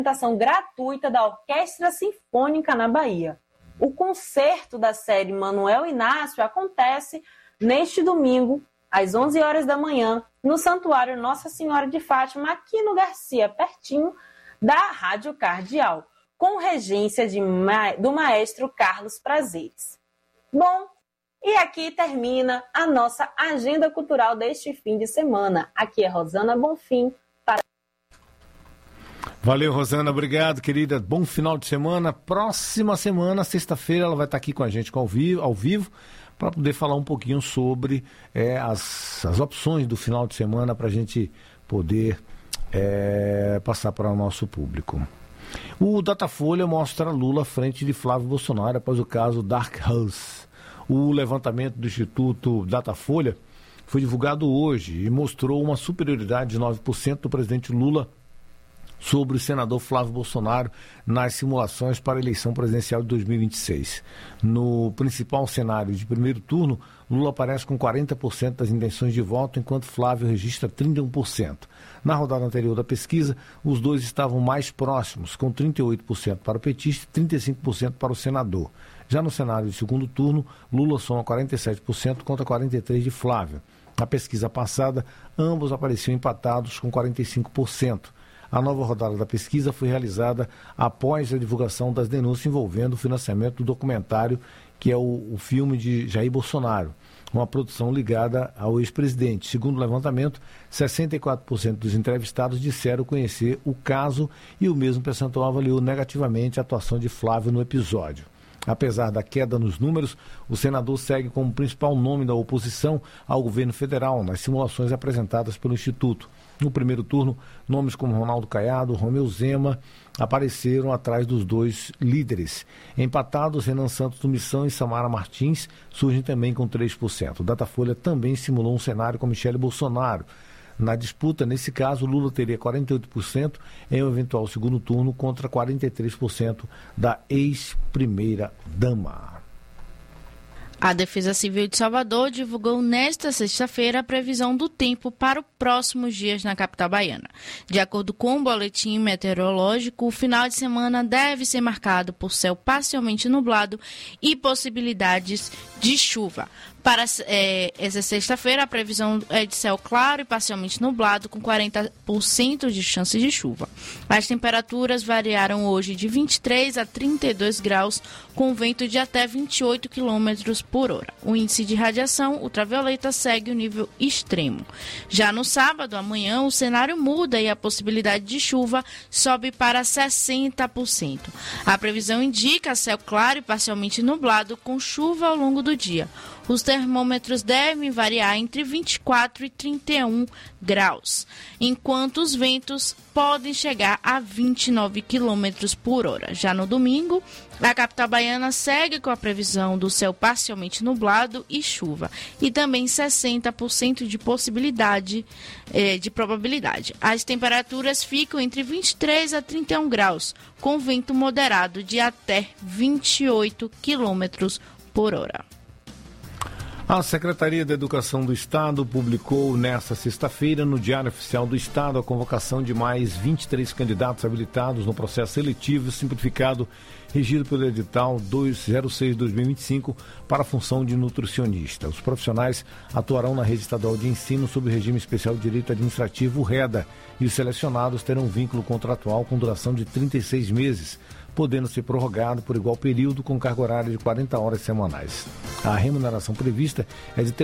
apresentação gratuita da Orquestra Sinfônica na Bahia. O concerto da série Manuel Inácio acontece neste domingo, às 11 horas da manhã, no Santuário Nossa Senhora de Fátima, aqui no Garcia, pertinho da Rádio Cardeal, com regência do maestro Carlos Prazeres. Bom, e aqui termina a nossa agenda cultural deste fim de semana. Aqui é Rosana Bonfim. Valeu, Rosana, obrigado, querida. Bom final de semana. Próxima semana, sexta-feira, ela vai estar aqui com a gente ao vivo para poder falar um pouquinho sobre as opções do final de semana para a gente poder passar para o nosso público. O Datafolha mostra Lula à frente de Flávio Bolsonaro após o caso Dark House. O levantamento do Instituto Datafolha foi divulgado hoje e mostrou uma superioridade de 9% do presidente Lula sobre o senador Flávio Bolsonaro nas simulações para a eleição presidencial de 2026. No principal cenário de primeiro turno, Lula aparece com 40% das intenções de voto, enquanto Flávio registra 31%. Na rodada anterior da pesquisa, os dois estavam mais próximos, com 38% para o petista e 35% para o senador. Já no cenário de segundo turno, Lula soma 47% contra 43% de Flávio. Na pesquisa passada, ambos apareciam empatados com 45%. A nova rodada da pesquisa foi realizada após a divulgação das denúncias envolvendo o financiamento do documentário, que é o filme de Jair Bolsonaro, uma produção ligada ao ex-presidente. Segundo o levantamento, 64% dos entrevistados disseram conhecer o caso e o mesmo percentual avaliou negativamente a atuação de Flávio no episódio. Apesar da queda nos números, o senador segue como principal nome da oposição ao governo federal nas simulações apresentadas pelo Instituto. No primeiro turno, nomes como Ronaldo Caiado, Romeu Zema apareceram atrás dos dois líderes. Empatados, Renan Santos do Missão e Samara Martins surgem também com 3%. O Datafolha também simulou um cenário com Michele Bolsonaro. Na disputa, nesse caso, Lula teria 48% em um eventual segundo turno contra 43% da ex-primeira-dama. A Defesa Civil de Salvador divulgou nesta sexta-feira a previsão do tempo para os próximos dias na capital baiana. De acordo com o boletim meteorológico, o final de semana deve ser marcado por céu parcialmente nublado e possibilidades de chuva. Para essa sexta-feira, a previsão é de céu claro e parcialmente nublado, com 40% de chances de chuva. As temperaturas variaram hoje de 23 a 32 graus, com vento de até 28 km por hora. O índice de radiação ultravioleta segue o nível extremo. Já no sábado, amanhã, o cenário muda e a possibilidade de chuva sobe para 60%. A previsão indica céu claro e parcialmente nublado, com chuva ao longo do dia. Os termômetros devem variar entre 24 e 31 graus, enquanto os ventos podem chegar a 29 km por hora. Já no domingo, a capital baiana segue com a previsão do céu parcialmente nublado e chuva, e também 60% de probabilidade. As temperaturas ficam entre 23 a 31 graus, com vento moderado de até 28 km por hora. A Secretaria da Educação do Estado publicou nesta sexta-feira no Diário Oficial do Estado a convocação de mais 23 candidatos habilitados no processo seletivo simplificado regido pelo edital 206/2025 para a função de nutricionista. Os profissionais atuarão na rede estadual de ensino sob o regime especial de direito administrativo REDA e os selecionados terão vínculo contratual com duração de 36 meses, podendo ser prorrogado por igual período com carga horária de 40 horas semanais. A remuneração prevista é de R$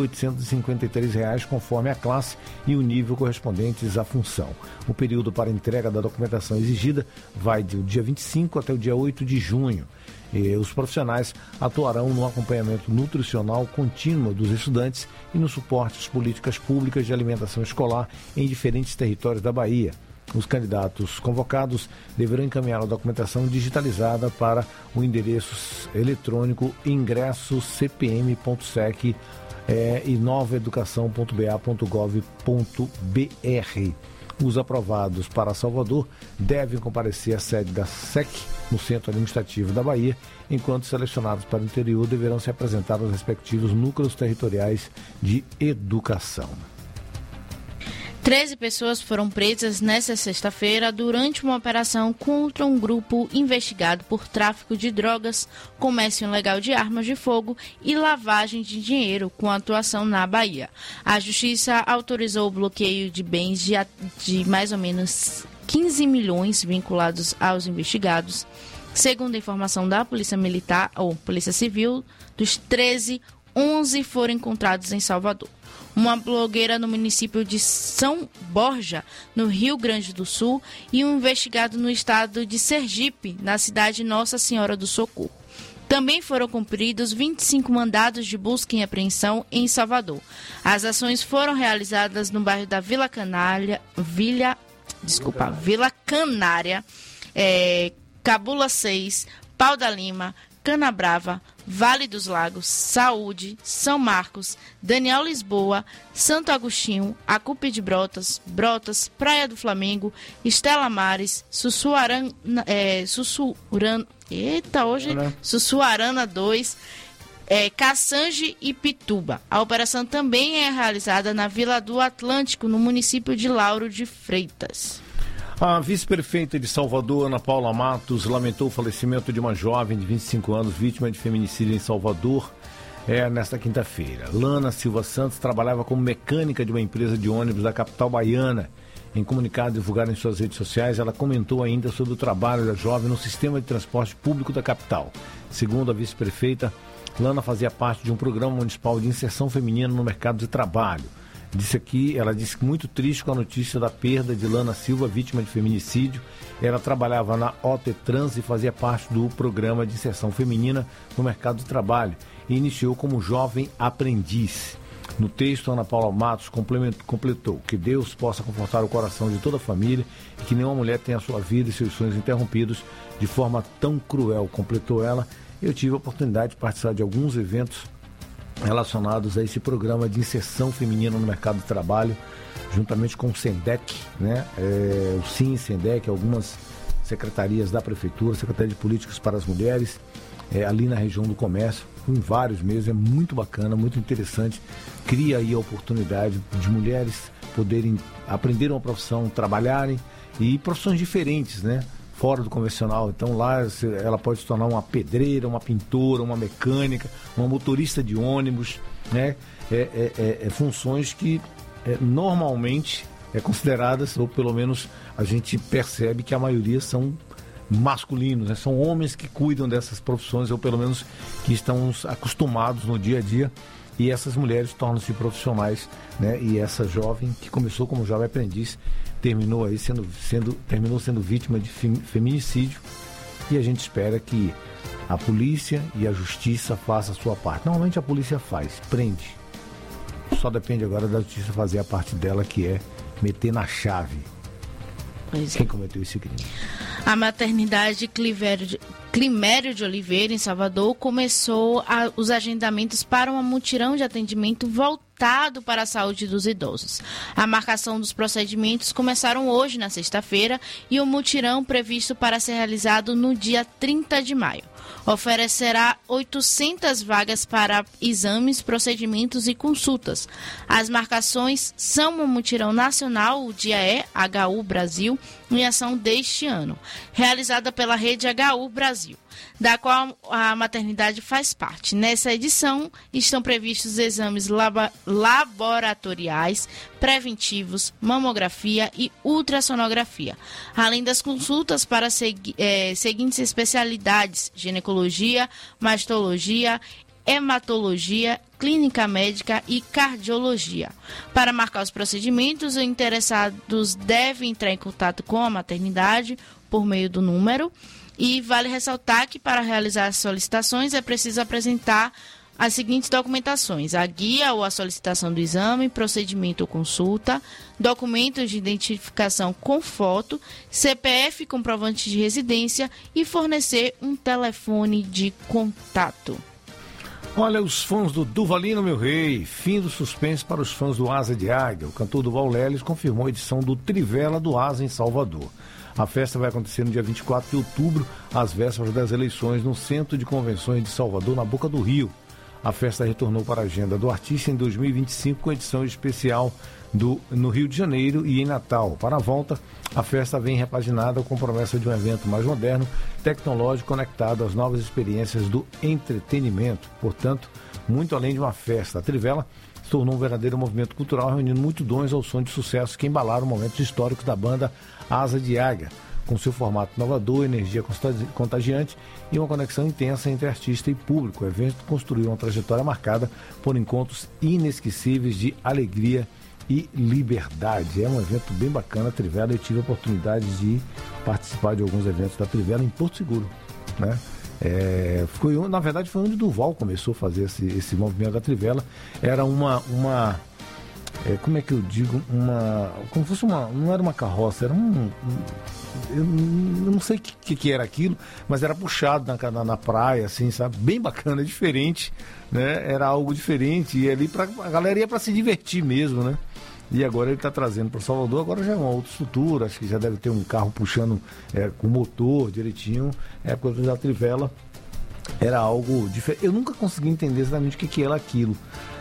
3.853 conforme a classe e o nível correspondentes à função. O período para entrega da documentação exigida vai do dia 25 até o dia 8 de junho. E os profissionais atuarão no acompanhamento nutricional contínuo dos estudantes e no suporte às políticas públicas de alimentação escolar em diferentes territórios da Bahia. Os candidatos convocados deverão encaminhar a documentação digitalizada para o endereço eletrônico ingresso.cpm.sec e novaeducação.ba.gov.br. Os aprovados para Salvador devem comparecer à sede da SEC, no Centro Administrativo da Bahia, enquanto selecionados para o interior deverão se apresentar aos respectivos núcleos territoriais de educação. 13 pessoas foram presas nesta sexta-feira durante uma operação contra um grupo investigado por tráfico de drogas, comércio ilegal de armas de fogo e lavagem de dinheiro, com atuação na Bahia. A Justiça autorizou o bloqueio de bens de mais ou menos 15 milhões vinculados aos investigados. Segundo a informação da Polícia Militar ou Polícia Civil, dos 13, 11 foram encontrados em Salvador. Uma blogueira no município de São Borja, no Rio Grande do Sul, e um investigado no estado de Sergipe, na cidade Nossa Senhora do Socorro. Também foram cumpridos 25 mandados de busca e apreensão em Salvador. As ações foram realizadas no bairro da Vila Canária, Cabula 6, Pau da Lima, Canabrava, Vale dos Lagos, Saúde, São Marcos, Daniel Lisboa, Santo Agostinho, Acupe de Brotas, Praia do Flamengo, Estela Mares, Sussuarana 2, Caçange e Pituba. A operação também é realizada na Vila do Atlântico, no município de Lauro de Freitas. A vice-prefeita de Salvador, Ana Paula Matos, lamentou o falecimento de uma jovem de 25 anos, vítima de feminicídio em Salvador, nesta quinta-feira. Lana Silva Santos trabalhava como mecânica de uma empresa de ônibus da capital baiana. Em comunicado divulgado em suas redes sociais, ela comentou ainda sobre o trabalho da jovem no sistema de transporte público da capital. Segundo a vice-prefeita, Lana fazia parte de um programa municipal de inserção feminina no mercado de trabalho. Ela disse que muito triste com a notícia da perda de Lana Silva, vítima de feminicídio. Ela trabalhava na OT Trans e fazia parte do programa de inserção feminina no mercado de trabalho e iniciou como jovem aprendiz. No texto, Ana Paula Matos completou: que Deus possa confortar o coração de toda a família e que nenhuma mulher tenha sua vida e seus sonhos interrompidos de forma tão cruel. Completou ela. Eu tive a oportunidade de participar de alguns eventos relacionados a esse programa de inserção feminina no mercado de trabalho, juntamente com o SENDEC, o SIM, SENDEC, algumas secretarias da Prefeitura, Secretaria de Políticas para as Mulheres, ali na região do comércio, em vários meses. É muito bacana, muito interessante, cria aí a oportunidade de mulheres poderem aprender uma profissão, trabalharem, e profissões diferentes, fora do convencional. Então lá ela pode se tornar uma pedreira, uma pintora, uma mecânica, uma motorista de ônibus, funções que normalmente consideradas, ou pelo menos a gente percebe que a maioria são masculinos, são homens que cuidam dessas profissões, ou pelo menos que estão acostumados no dia a dia, e essas mulheres tornam-se profissionais, e essa jovem que começou como jovem aprendiz terminou sendo vítima de feminicídio, e a gente espera que a polícia e a justiça façam a sua parte. Normalmente a polícia faz, prende. Só depende agora da justiça fazer a parte dela, que é meter na chave quem cometeu esse crime. A maternidade Climério de Oliveira, em Salvador, começou os agendamentos para um mutirão de atendimento voltado para a saúde dos idosos. A marcação dos procedimentos começaram hoje, na sexta-feira, e o mutirão previsto para ser realizado no dia 30 de maio. Oferecerá 800 vagas para exames, procedimentos e consultas. As marcações são um mutirão nacional, o dia HU Brasil, em ação deste ano, realizada pela rede HU Brasil, da qual a maternidade faz parte. Nessa edição estão previstos exames laboratoriais, preventivos, mamografia e ultrassonografia, além das consultas para seguintes especialidades: ginecologia, mastologia, hematologia, clínica médica e cardiologia. Para marcar os procedimentos, os interessados devem entrar em contato com a maternidade por meio do número. E vale ressaltar que para realizar as solicitações é preciso apresentar as seguintes documentações: a guia ou a solicitação do exame, procedimento ou consulta, documentos de identificação com foto, CPF, comprovante de residência e fornecer um telefone de contato. Olha, os fãs do Duvalino, meu rei, fim do suspense para os fãs do Asa de Águia. O cantor Duval Leles confirmou a edição do Trivela do Asa em Salvador. A festa vai acontecer no dia 24 de outubro, às vésperas das eleições, no Centro de Convenções de Salvador, na Boca do Rio. A festa retornou para a agenda do artista em 2025 com edição especial no Rio de Janeiro e em Natal. Para a volta, a festa vem repaginada com promessa de um evento mais moderno, tecnológico, conectado às novas experiências do entretenimento. Portanto, muito além de uma festa, a Trivela se tornou um verdadeiro movimento cultural, reunindo multidões ao som de sucessos que embalaram momentos históricos da banda Asa de Águia, com seu formato inovador, energia contagiante e uma conexão intensa entre artista e público. O evento construiu uma trajetória marcada por encontros inesquecíveis de alegria e liberdade. É um evento bem bacana, a Trivela. Eu tive a oportunidade de participar de alguns eventos da Trivela em Porto Seguro, né? Na verdade foi onde Duval começou a fazer esse movimento da Trivela. Era como é que eu digo, como fosse não era uma carroça, era eu não sei o que era aquilo, mas era puxado na praia, assim, sabe? Bem bacana, diferente, né? Era algo diferente, e ali a galera ia para se divertir mesmo, né? E agora ele está trazendo para Salvador, agora já é uma outra estrutura, acho que já deve ter um carro puxando com motor direitinho. A época da Trivela era algo diferente. Eu nunca consegui entender exatamente o que era aquilo.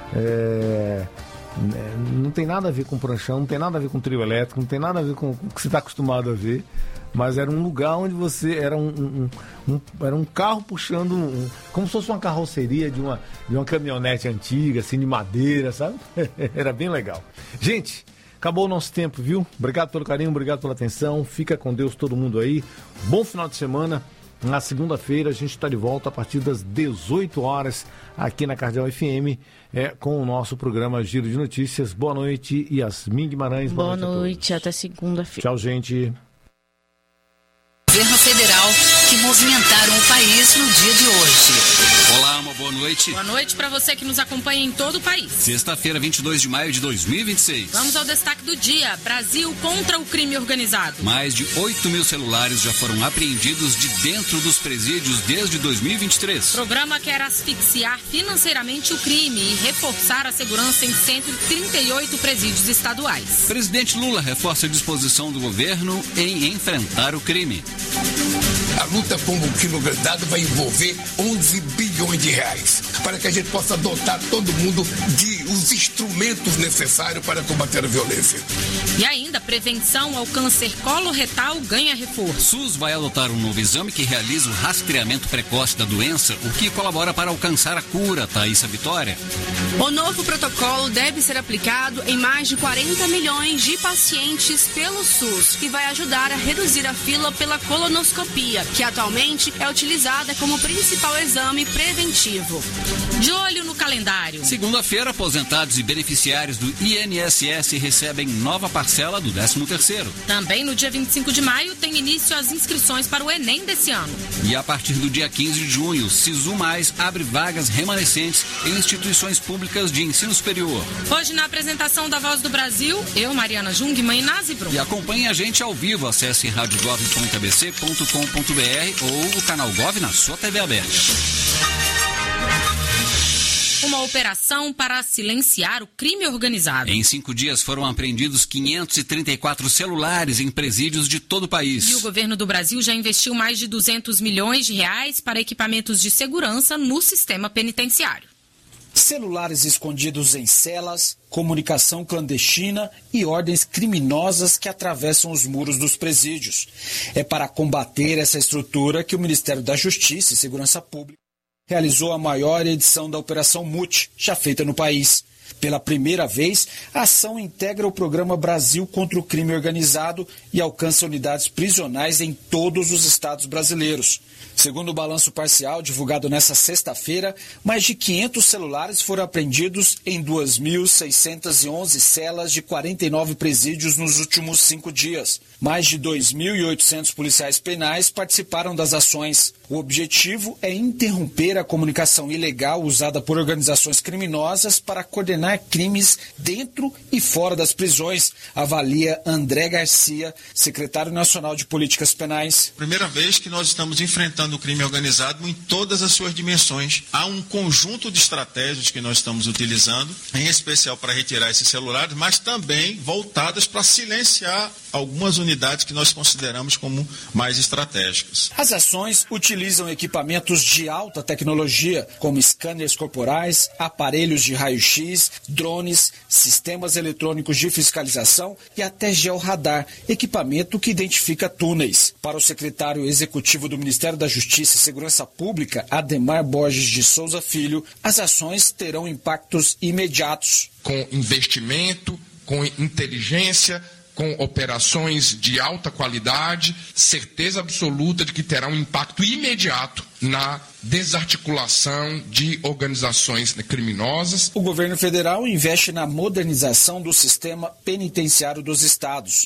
Não tem nada a ver com pranchão, não tem nada a ver com trio elétrico, não tem nada a ver com o que você está acostumado a ver, mas era um lugar onde você era um carro puxando como se fosse uma carroceria de uma caminhonete antiga, assim, de madeira, sabe? Era bem legal. Gente, acabou o nosso tempo, viu? Obrigado pelo carinho, obrigado pela atenção, fica com Deus todo mundo aí, bom final de semana. Na segunda-feira a gente está de volta a partir das 18 horas aqui na Cardeal FM com o nosso programa Giro de Notícias. Boa noite, Yasmin Guimarães. Boa noite, até segunda-feira. Tchau, gente. Governo federal que movimentaram o país no dia de hoje. Olá, uma boa noite. Boa noite para você que nos acompanha em todo o país. Sexta-feira, 22 de maio de 2026. Vamos ao destaque do dia. Brasil contra o crime organizado. Mais de 8 mil celulares já foram apreendidos de dentro dos presídios desde 2023. O programa quer asfixiar financeiramente o crime e reforçar a segurança em 138 presídios estaduais. Presidente Lula reforça a disposição do governo em enfrentar o crime. A luta contra o crime organizado vai envolver 11 bilhões de reais para que a gente possa dotar todo mundo de os instrumentos necessários para combater a violência. E ainda, prevenção ao câncer coloretal ganha reforço. SUS vai adotar um novo exame que realiza o rastreamento precoce da doença, o que colabora para alcançar a cura, Thaísa Vitória. O novo protocolo deve ser aplicado em mais de 40 milhões de pacientes pelo SUS e vai ajudar a reduzir a fila pela colonoscopia, que atualmente é utilizada como principal exame preventivo. De olho no calendário. Segunda-feira, aposentados e beneficiários do INSS recebem nova parcela do 13º. Também no dia 25 de maio tem início as inscrições para o Enem desse ano. E a partir do dia 15 de junho, Sisu Mais abre vagas remanescentes em instituições públicas de ensino superior. Hoje, na apresentação da Voz do Brasil, eu, Mariana Jungmann e Nazi Brum. E acompanhe a gente ao vivo, acesse radiogov.abc.com.br ou o canal Gov na sua TV aberta. Uma operação para silenciar o crime organizado. Em 5 dias foram apreendidos 534 celulares em presídios de todo o país. E o governo do Brasil já investiu mais de 200 milhões de reais para equipamentos de segurança no sistema penitenciário. Celulares escondidos em celas, comunicação clandestina e ordens criminosas que atravessam os muros dos presídios. É para combater essa estrutura que o Ministério da Justiça e Segurança Pública realizou a maior edição da Operação MUT, já feita no país. Pela primeira vez, a ação integra o programa Brasil contra o Crime Organizado e alcança unidades prisionais em todos os estados brasileiros. Segundo o balanço parcial divulgado nesta sexta-feira, mais de 500 celulares foram apreendidos em 2.611 celas de 49 presídios nos últimos 5 dias. Mais de 2.800 policiais penais participaram das ações. O objetivo é interromper a comunicação ilegal usada por organizações criminosas para coordenar crimes dentro e fora das prisões, avalia André Garcia, secretário nacional de Políticas Penais. Primeira vez que nós estamos enfrentando o crime organizado em todas as suas dimensões. Há um conjunto de estratégias que nós estamos utilizando, em especial para retirar esses celulares, mas também voltadas para silenciar algumas unidades que nós consideramos como mais estratégicas. As ações utilizam utilizam equipamentos de alta tecnologia, como scanners corporais, aparelhos de raio-x, drones, sistemas eletrônicos de fiscalização e até georradar, equipamento que identifica túneis. Para o secretário executivo do Ministério da Justiça e Segurança Pública, Ademar Borges de Souza Filho, as ações terão impactos imediatos. Com investimento, com inteligência, com operações de alta qualidade, certeza absoluta de que terá um impacto imediato na desarticulação de organizações criminosas. O governo federal investe na modernização do sistema penitenciário dos estados.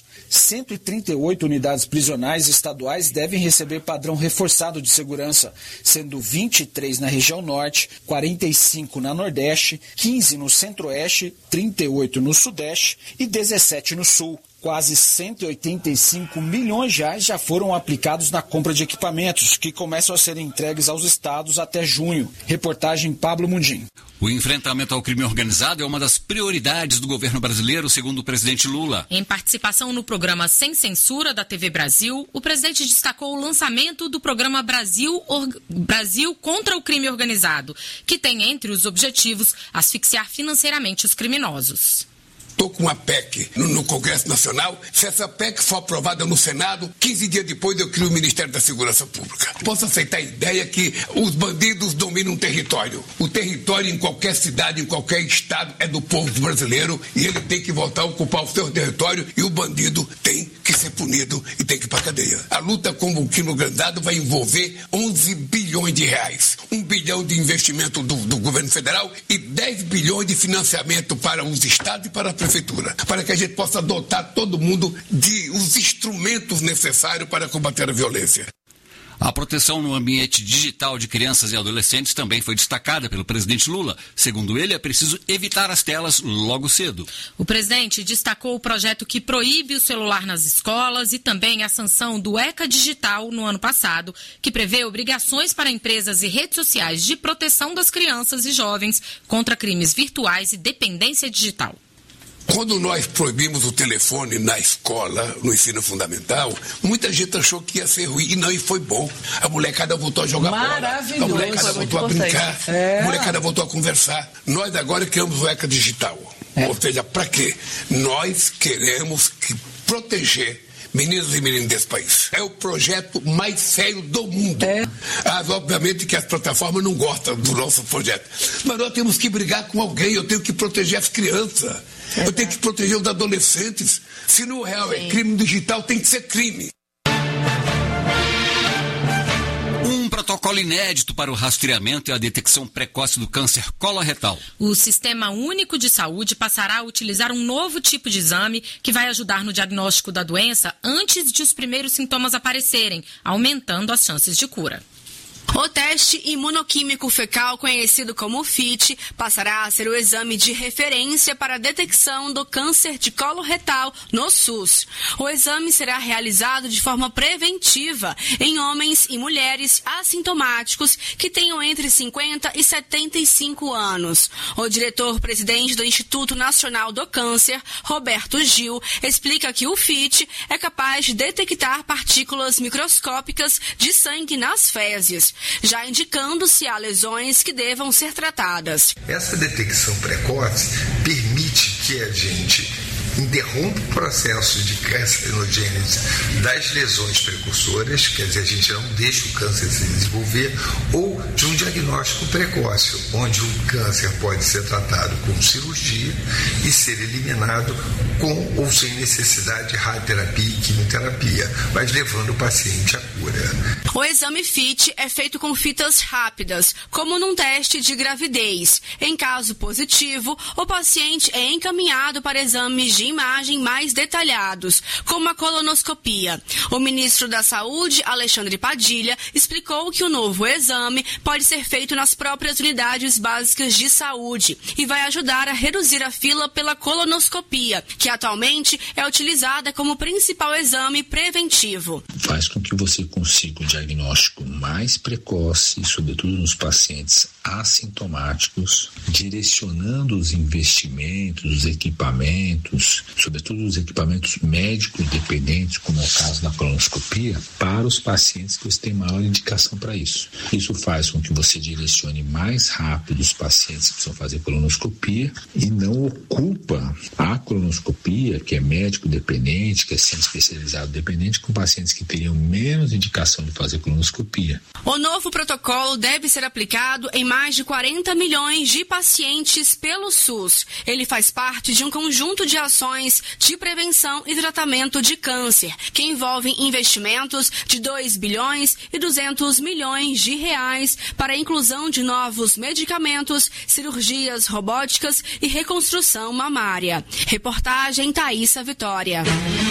138 unidades prisionais estaduais devem receber padrão reforçado de segurança, sendo 23 na região norte, 45 na nordeste, 15 no centro-oeste, 38 no sudeste e 17 no sul. Quase 185 milhões de reais já foram aplicados na compra de equipamentos, que começam a ser entregues aos estados até junho. Reportagem Pablo Mundim. O enfrentamento ao crime organizado é uma das prioridades do governo brasileiro, segundo o presidente Lula. Em participação no programa Sem Censura da TV Brasil, o presidente destacou o lançamento do programa Brasil contra o Crime Organizado, que tem entre os objetivos asfixiar financeiramente os criminosos. Estou com uma PEC no Congresso Nacional. Se essa PEC for aprovada no Senado, 15 dias depois eu crio o Ministério da Segurança Pública. Posso aceitar a ideia que os bandidos dominam o território. O território em qualquer cidade, em qualquer estado, é do povo brasileiro e ele tem que voltar a ocupar o seu território e o bandido tem que ser punido e tem que ir para a cadeia. A luta contra o crime organizado vai envolver 11 bilhões de reais. 1 bilhão de investimento do governo federal e 10 bilhões de financiamento para os estados e para a prefeitura, para que a gente possa dotar todo mundo de os instrumentos necessários para combater a violência. A proteção no ambiente digital de crianças e adolescentes também foi destacada pelo presidente Lula. Segundo ele, é preciso evitar as telas logo cedo. O presidente destacou o projeto que proíbe o celular nas escolas e também a sanção do ECA Digital no ano passado, que prevê obrigações para empresas e redes sociais de proteção das crianças e jovens contra crimes virtuais e dependência digital. Quando nós proibimos o telefone na escola, no ensino fundamental, muita gente achou que ia ser ruim. E não, e foi bom. A molecada voltou a jogar bola. A molecada voltou a brincar. A molecada voltou a conversar. Nós agora criamos o ECA Digital. Ou seja, para quê? Nós queremos proteger meninos e meninas desse país. É o projeto mais sério do mundo. Obviamente que as plataformas não gostam do nosso projeto. Mas nós temos que brigar com alguém. Eu tenho que proteger as crianças. Eu tenho que proteger os adolescentes. Se no real é crime digital, tem que ser crime. Um protocolo inédito para o rastreamento e a detecção precoce do câncer coloretal. O Sistema Único de Saúde passará a utilizar um novo tipo de exame que vai ajudar no diagnóstico da doença antes de os primeiros sintomas aparecerem, aumentando as chances de cura. O teste imunoquímico fecal, conhecido como FIT, passará a ser o exame de referência para a detecção do câncer de colo retal no SUS. O exame será realizado de forma preventiva em homens e mulheres assintomáticos que tenham entre 50 e 75 anos. O diretor-presidente do Instituto Nacional do Câncer, Roberto Gil, explica que o FIT é capaz de detectar partículas microscópicas de sangue nas fezes, já indicando se há lesões que devam ser tratadas. Essa detecção precoce permite que a gente interrompa o processo de cancerinogênese das lesões precursoras, quer dizer, a gente não deixa o câncer se desenvolver, ou de um diagnóstico precoce, onde o câncer pode ser tratado com cirurgia e ser eliminado com ou sem necessidade de radioterapia e quimioterapia, mas levando o paciente à cura. O exame FIT é feito com fitas rápidas, como num teste de gravidez. Em caso positivo, o paciente é encaminhado para exames de imagem mais detalhados, como a colonoscopia. O ministro da Saúde, Alexandre Padilha, explicou que o novo exame pode ser feito nas próprias unidades básicas de saúde e vai ajudar a reduzir a fila pela colonoscopia, que atualmente é utilizada como principal exame preventivo. Faz com que você consiga o diagnóstico diagnóstico mais precoce, sobretudo nos pacientes assintomáticos, direcionando os investimentos, os equipamentos, sobretudo os equipamentos médicos dependentes, como é o caso da colonoscopia, para os pacientes que você tem maior indicação para isso. Isso faz com que você direcione mais rápido os pacientes que precisam fazer colonoscopia e não ocupa a colonoscopia, que é médico dependente, que é centro especializado dependente, com pacientes que teriam menos indicação de fazer colonoscopia. O novo protocolo deve ser aplicado em mais de 40 milhões de pacientes pelo SUS. Ele faz parte de um conjunto de ações de prevenção e tratamento de câncer, que envolvem investimentos de 2 bilhões e 200 milhões de reais para a inclusão de novos medicamentos, cirurgias robóticas e reconstrução mamária. Reportagem Thaísa Vitória.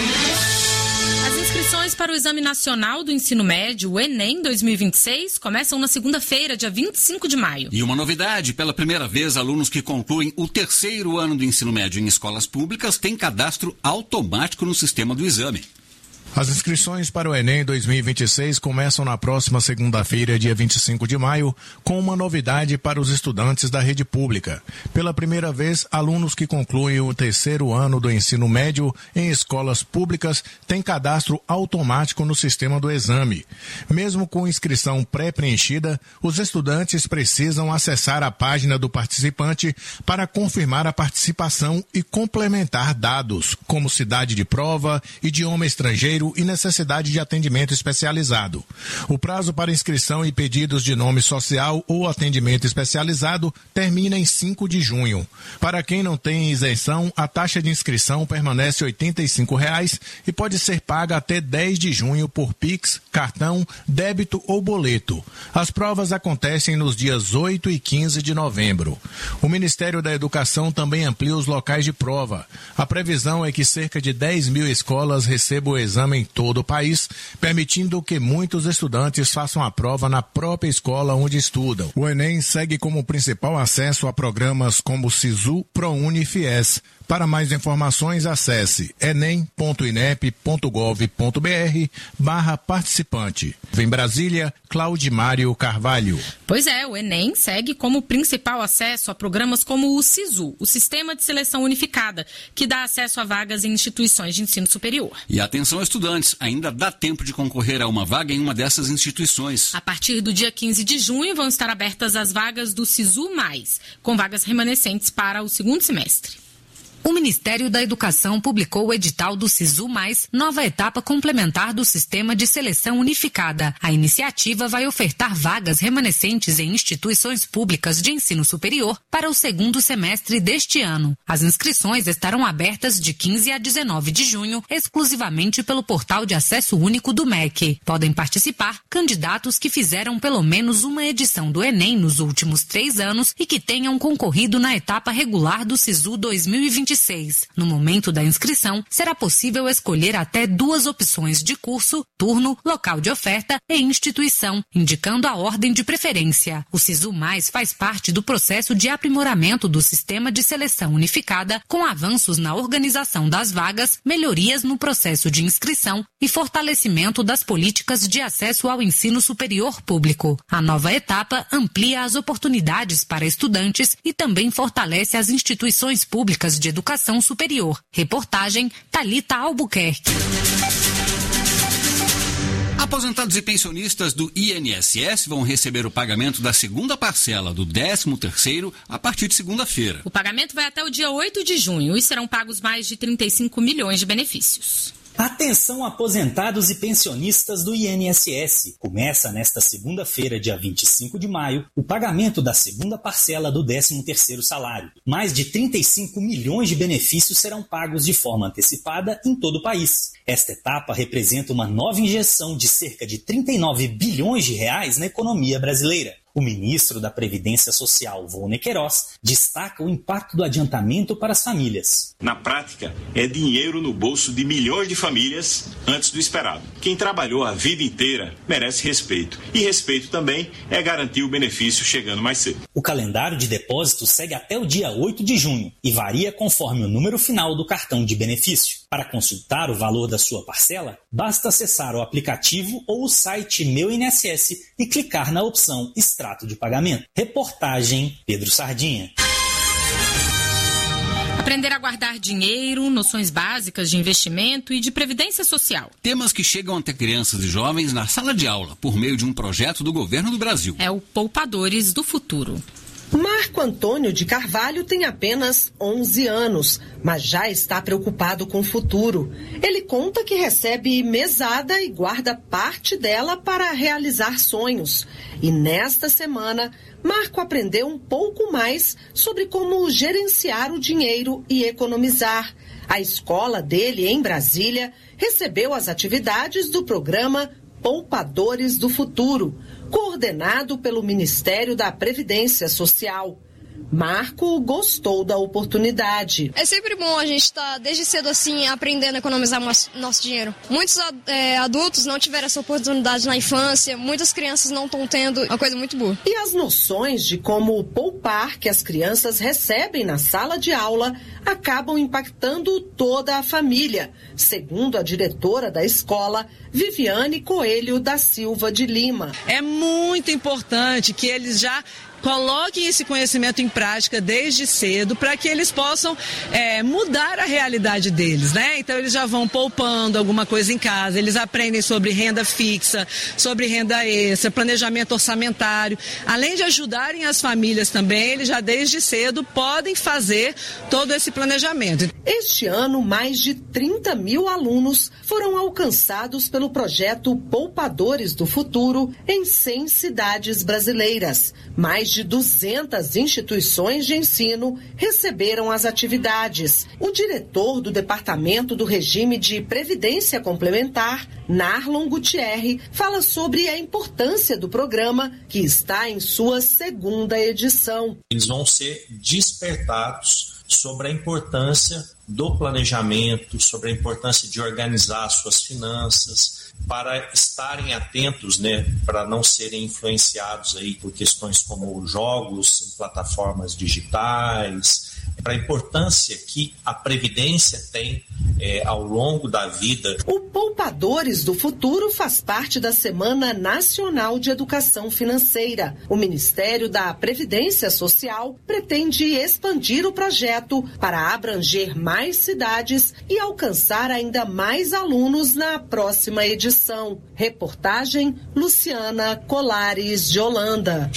As inscrições para o Exame Nacional do Ensino Médio, o Enem 2026, começam na segunda-feira, dia 25 de maio. E uma novidade, pela primeira vez, alunos que concluem o terceiro ano do ensino médio em escolas públicas têm cadastro automático no sistema do exame. As inscrições para o Enem 2026 começam na próxima segunda-feira, dia 25 de maio, com uma novidade para os estudantes da rede pública. Pela primeira vez, alunos que concluem o terceiro ano do ensino médio em escolas públicas têm cadastro automático no sistema do exame. Mesmo com inscrição pré-preenchida, os estudantes precisam acessar a página do participante para confirmar a participação e complementar dados, como cidade de prova, idioma estrangeiro e necessidade de atendimento especializado. O prazo para inscrição e pedidos de nome social ou atendimento especializado termina em 5 de junho. Para quem não tem isenção, a taxa de inscrição permanece R$ 85,00 e pode ser paga até 10 de junho por Pix, cartão, débito ou boleto. As provas acontecem nos dias 8 e 15 de novembro. O Ministério da Educação também amplia os locais de prova. A previsão é que cerca de 10 mil escolas recebam o exame em todo o país, permitindo que muitos estudantes façam a prova na própria escola onde estudam. O Enem segue como principal acesso a programas como SISU, ProUni e FIES. Para mais informações, acesse enem.inep.gov.br/participante. Em Brasília, Claudimário Carvalho. Pois é, o Enem segue como principal acesso a programas como o SISU, o Sistema de Seleção Unificada, que dá acesso a vagas em instituições de ensino superior. E atenção, estudantes, ainda dá tempo de concorrer a uma vaga em uma dessas instituições. A partir do dia 15 de junho vão estar abertas as vagas do SISU+, com vagas remanescentes para o segundo semestre. O Ministério da Educação publicou o edital do SISU+, nova etapa complementar do Sistema de Seleção Unificada. A iniciativa vai ofertar vagas remanescentes em instituições públicas de ensino superior para o segundo semestre deste ano. As inscrições estarão abertas de 15 a 19 de junho, exclusivamente pelo portal de acesso único do MEC. Podem participar candidatos que fizeram pelo menos uma edição do Enem nos últimos 3 anos e que tenham concorrido na etapa regular do SISU 2026. No momento da inscrição, será possível escolher até 2 opções de curso, turno, local de oferta e instituição, indicando a ordem de preferência. O SISU+ faz parte do processo de aprimoramento do Sistema de Seleção Unificada, com avanços na organização das vagas, melhorias no processo de inscrição e fortalecimento das políticas de acesso ao ensino superior público. A nova etapa amplia as oportunidades para estudantes e também fortalece as instituições públicas de educação superior. Reportagem Thalita Albuquerque. Aposentados e pensionistas do INSS vão receber o pagamento da segunda parcela do 13º a partir de segunda-feira. O pagamento vai até o dia 8 de junho e serão pagos mais de 35 milhões de benefícios. Atenção, aposentados e pensionistas do INSS. Começa nesta segunda-feira, dia 25 de maio, o pagamento da segunda parcela do 13º salário. Mais de 35 milhões de benefícios serão pagos de forma antecipada em todo o país. Esta etapa representa uma nova injeção de cerca de 39 bilhões de reais na economia brasileira. O ministro da Previdência Social, Volney Queiroz, destaca o impacto do adiantamento para as famílias. Na prática, é dinheiro no bolso de milhões de famílias antes do esperado. Quem trabalhou a vida inteira merece respeito. E respeito também é garantir o benefício chegando mais cedo. O calendário de depósitos segue até o dia 8 de junho e varia conforme o número final do cartão de benefício. Para consultar o valor da sua parcela, basta acessar o aplicativo ou o site Meu INSS e clicar na opção Extrato de Pagamento. Reportagem Pedro Sardinha. Aprender a guardar dinheiro, noções básicas de investimento e de previdência social. Temas que chegam até crianças e jovens na sala de aula, por meio de um projeto do governo do Brasil. É o Poupadores do Futuro. Marco Antônio de Carvalho tem apenas 11 anos, mas já está preocupado com o futuro. Ele conta que recebe mesada e guarda parte dela para realizar sonhos. E nesta semana, Marco aprendeu um pouco mais sobre como gerenciar o dinheiro e economizar. A escola dele, em Brasília, recebeu as atividades do programa Poupadores do Futuro, coordenado pelo Ministério da Previdência Social. Marco gostou da oportunidade. É sempre bom a gente estar desde cedo assim aprendendo a economizar nosso dinheiro. Muitos adultos não tiveram essa oportunidade na infância, muitas crianças não estão tendo, uma coisa muito boa. E as noções de como poupar que as crianças recebem na sala de aula acabam impactando toda a família, segundo a diretora da escola, Viviane Coelho da Silva de Lima. É muito importante que eles já coloquem esse conhecimento em prática desde cedo para que eles possam mudar a realidade deles, né? Então eles já vão poupando alguma coisa em casa, eles aprendem sobre renda fixa, sobre renda extra, planejamento orçamentário. Além de ajudarem as famílias também, eles já desde cedo podem fazer todo esse planejamento. Este ano, mais de 30 mil alunos foram alcançados pelo projeto Poupadores do Futuro em 100 cidades brasileiras. Mais de 200 instituições de ensino receberam as atividades. O diretor do Departamento do Regime de Previdência Complementar, Narlon Gutierre, fala sobre a importância do programa, que está em sua 2ª edição. Eles vão ser despertados sobre a importância do planejamento, sobre a importância de organizar suas finanças, para estarem atentos, né, para não serem influenciados aí por questões como jogos em plataformas digitais, para a importância que a Previdência tem ao longo da vida. O Poupadores do Futuro faz parte da Semana Nacional de Educação Financeira. O Ministério da Previdência Social pretende expandir o projeto para abranger mais cidades e alcançar ainda mais alunos na próxima edição. Reportagem Luciana Colares de Holanda.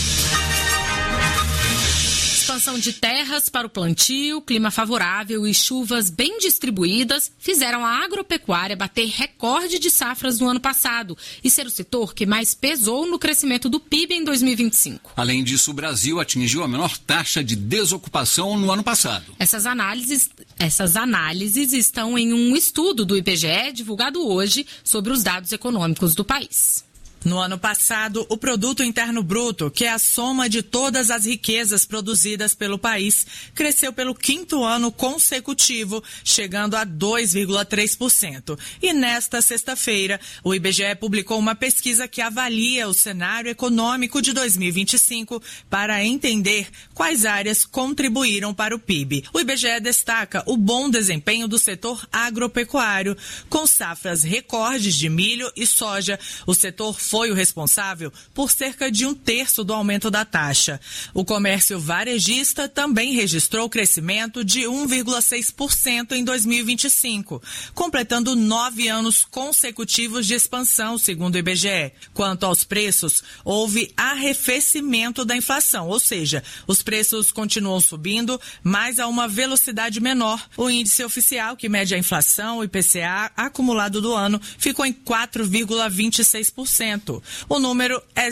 Expansão de terras para o plantio, clima favorável e chuvas bem distribuídas fizeram a agropecuária bater recorde de safras no ano passado e ser o setor que mais pesou no crescimento do PIB em 2025. Além disso, o Brasil atingiu a menor taxa de desocupação no ano passado. Essas análises estão em um estudo do IBGE divulgado hoje sobre os dados econômicos do país. No ano passado, o Produto Interno Bruto, que é a soma de todas as riquezas produzidas pelo país, cresceu pelo 5º ano consecutivo, chegando a 2,3%. E nesta sexta-feira, o IBGE publicou uma pesquisa que avalia o cenário econômico de 2025 para entender quais áreas contribuíram para o PIB. O IBGE destaca o bom desempenho do setor agropecuário, com safras recordes de milho e soja. O setor foi o responsável por cerca de 1/3 do aumento da taxa. O comércio varejista também registrou crescimento de 1,6% em 2025, completando 9 anos consecutivos de expansão, segundo o IBGE. Quanto aos preços, houve arrefecimento da inflação, ou seja, os preços continuam subindo, mas a uma velocidade menor. O índice oficial, que mede a inflação, o IPCA, acumulado do ano, ficou em 4,26%. O número é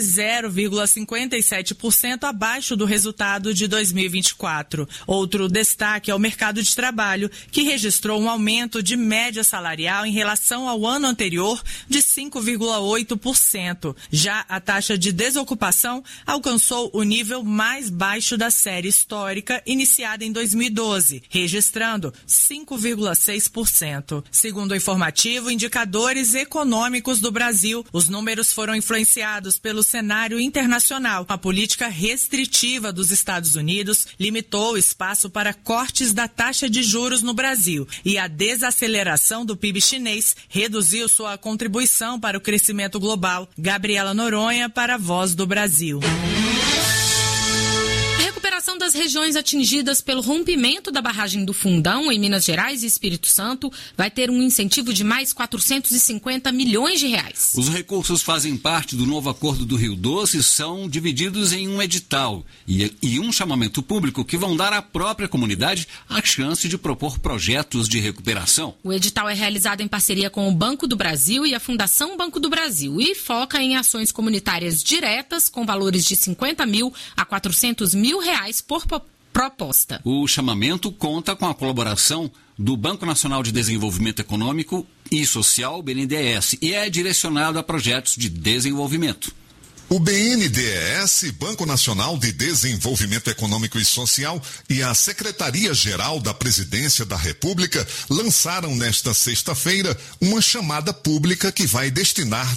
0,57% abaixo do resultado de 2024. Outro destaque é o mercado de trabalho, que registrou um aumento de média salarial em relação ao ano anterior de 5,8%. Já a taxa de desocupação alcançou o nível mais baixo da série histórica, iniciada em 2012, registrando 5,6%. Segundo o informativo Indicadores Econômicos do Brasil, os números foram foram influenciados pelo cenário internacional. A política restritiva dos Estados Unidos limitou o espaço para cortes da taxa de juros no Brasil e a desaceleração do PIB chinês reduziu sua contribuição para o crescimento global. Gabriela Noronha para a Voz do Brasil. Das regiões atingidas pelo rompimento da barragem do Fundão, em Minas Gerais e Espírito Santo, vai ter um incentivo de mais 450 milhões de reais. Os recursos fazem parte do novo acordo do Rio Doce e são divididos em um edital e um chamamento público que vão dar à própria comunidade a chance de propor projetos de recuperação. O edital é realizado em parceria com o Banco do Brasil e a Fundação Banco do Brasil e foca em ações comunitárias diretas com valores de 50 mil a 400 mil reais por proposta. O chamamento conta com a colaboração do Banco Nacional de Desenvolvimento Econômico e Social, BNDES, e é direcionado a projetos de desenvolvimento. O BNDES, Banco Nacional de Desenvolvimento Econômico e Social, e a Secretaria-Geral da Presidência da República lançaram nesta sexta-feira uma chamada pública que vai destinar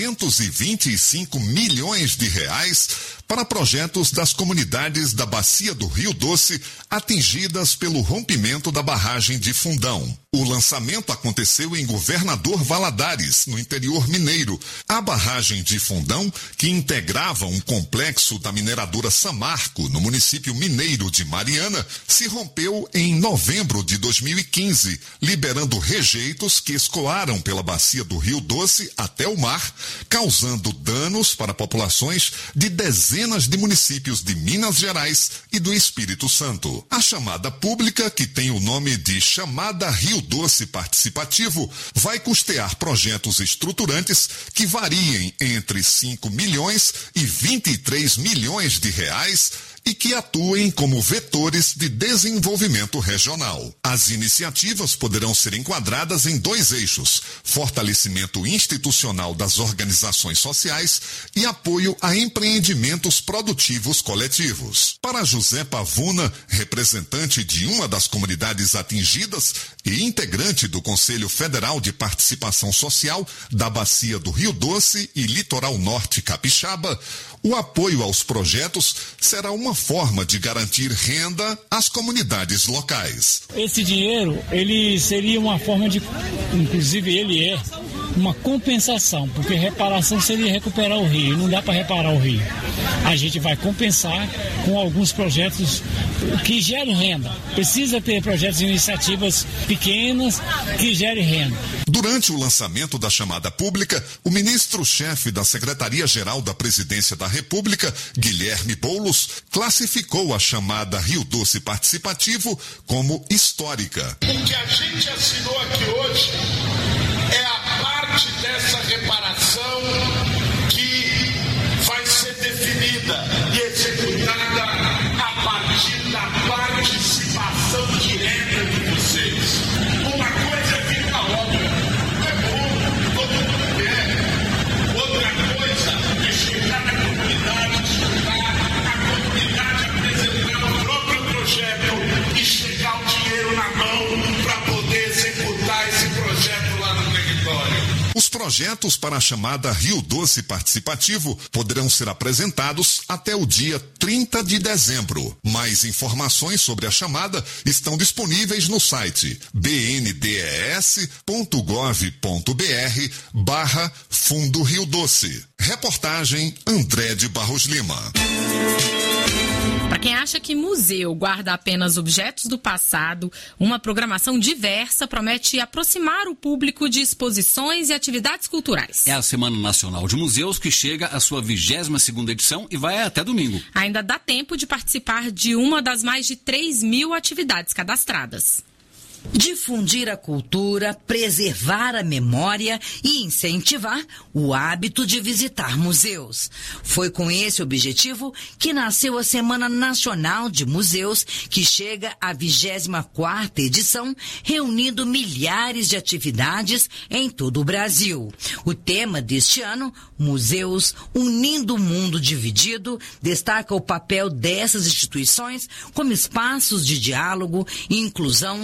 225 milhões de reais para projetos das comunidades da Bacia do Rio Doce atingidas pelo rompimento da barragem de Fundão. O lançamento aconteceu em Governador Valadares, no interior mineiro. A barragem de Fundão, que integrava um complexo da mineradora Samarco, no município mineiro de Mariana, se rompeu em novembro de 2015, liberando rejeitos que escoaram pela Bacia do Rio Doce até o mar, causando danos para populações de dezenas de municípios de Minas Gerais e do Espírito Santo. A chamada pública, que tem o nome de Chamada Rio Doce Participativo, vai custear projetos estruturantes que variem entre 5 milhões e 23 milhões de reais e que atuem como vetores de desenvolvimento regional. As iniciativas poderão ser enquadradas em 2 eixos: fortalecimento institucional das organizações sociais e apoio a empreendimentos produtivos coletivos. Para José Pavuna, representante de uma das comunidades atingidas e integrante do Conselho Federal de Participação Social da Bacia do Rio Doce e Litoral Norte Capixaba, o apoio aos projetos será uma forma de garantir renda às comunidades locais. Esse dinheiro, ele seria uma forma de, inclusive ele é, uma compensação, porque reparação seria recuperar o rio, não dá para reparar o rio. A gente vai compensar com alguns projetos que gerem renda. Precisa ter projetos e iniciativas pequenas que gerem renda. Durante o lançamento da chamada pública, o ministro-chefe da Secretaria-Geral da Presidência da República, Guilherme Boulos, classificou a chamada Rio Doce Participativo como histórica. O que a gente assinou aqui hoje é a parte dessa reparação que vai ser definida e executada a partir da participação direta de vocês. Uma coisa é vir na obra, é bom, todo mundo quer. Outra coisa é chegar na comunidade, estudar, a comunidade apresentar o próprio projeto e chegar o dinheiro na mão para poder executar esse projeto lá no território. Os projetos para a chamada Rio Doce Participativo poderão ser apresentados até o dia 30 de dezembro. Mais informações sobre a chamada estão disponíveis no site bndes.gov.br/Fundo Rio Doce. Reportagem André de Barros Lima. Para quem acha que museu guarda apenas objetos do passado, uma programação diversa promete aproximar o público de exposições e atividades culturais. É a Semana Nacional de Museus que chega à sua 22ª edição e vai até domingo. Ainda dá tempo de participar de uma das mais de 3.000 atividades cadastradas. Difundir a cultura, preservar a memória e incentivar o hábito de visitar museus. Foi com esse objetivo que nasceu a Semana Nacional de Museus, que chega à 24ª edição, reunindo milhares de atividades em todo o Brasil. O tema deste ano, Museus Unindo o Mundo Dividido, destaca o papel dessas instituições como espaços de diálogo, inclusão e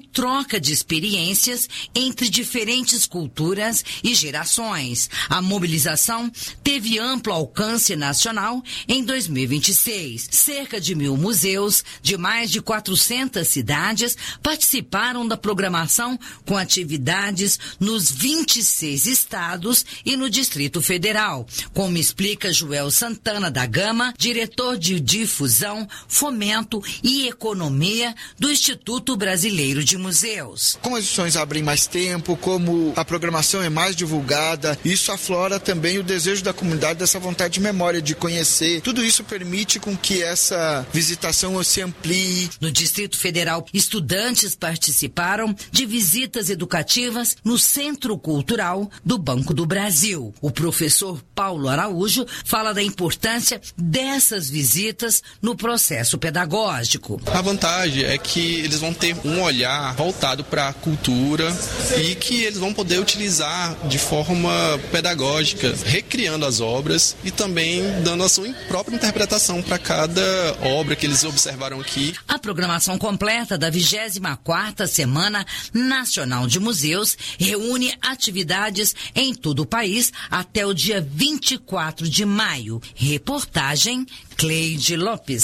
troca de experiências entre diferentes culturas e gerações. A mobilização teve amplo alcance nacional em 2026. Cerca de 1.000 museus de mais de 400 cidades participaram da programação com atividades nos 26 estados e no Distrito Federal, como explica Joel Santana da Gama, diretor de Difusão, Fomento e Economia do Instituto Brasileiro de Museus. Como as instituições abrem mais tempo, como a programação é mais divulgada, isso aflora também o desejo da comunidade dessa vontade de memória, de conhecer. Tudo isso permite com que essa visitação se amplie. No Distrito Federal, estudantes participaram de visitas educativas no Centro Cultural do Banco do Brasil. O professor Paulo Araújo fala da importância dessas visitas no processo pedagógico. A vantagem é que eles vão ter um olhar voltado para a cultura e que eles vão poder utilizar de forma pedagógica, recriando as obras e também dando a sua própria interpretação para cada obra que eles observaram aqui. A programação completa da 24ª Semana Nacional de Museus reúne atividades em todo o país até o dia 24 de maio. Reportagem Cleide Lopes.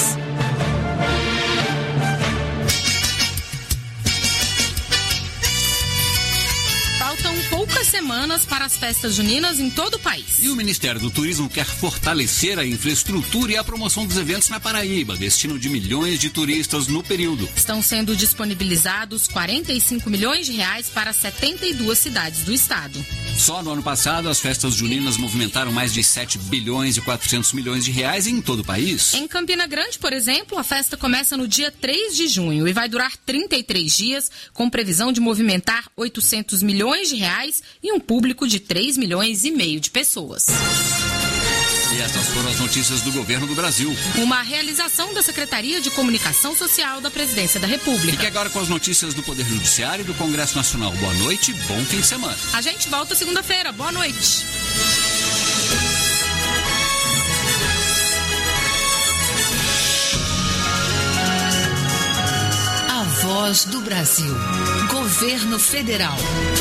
Faltam poucas semanas para as festas juninas em todo o país. E o Ministério do Turismo quer fortalecer a infraestrutura e a promoção dos eventos na Paraíba, destino de milhões de turistas no período. Estão sendo disponibilizados 45 milhões de reais para 72 cidades do estado. Só no ano passado, as festas juninas movimentaram mais de 7 bilhões e 400 milhões de reais em todo o país. Em Campina Grande, por exemplo, a festa começa no dia 3 de junho e vai durar 33 dias, com previsão de movimentar 800 milhões de reais e um público de 3 milhões e meio de pessoas. E essas foram as notícias do governo do Brasil. Uma realização da Secretaria de Comunicação Social da Presidência da República. Fique agora com as notícias do Poder Judiciário e do Congresso Nacional. Boa noite e bom fim de semana. A gente volta segunda-feira. Boa noite. A Voz do Brasil. Governo Federal.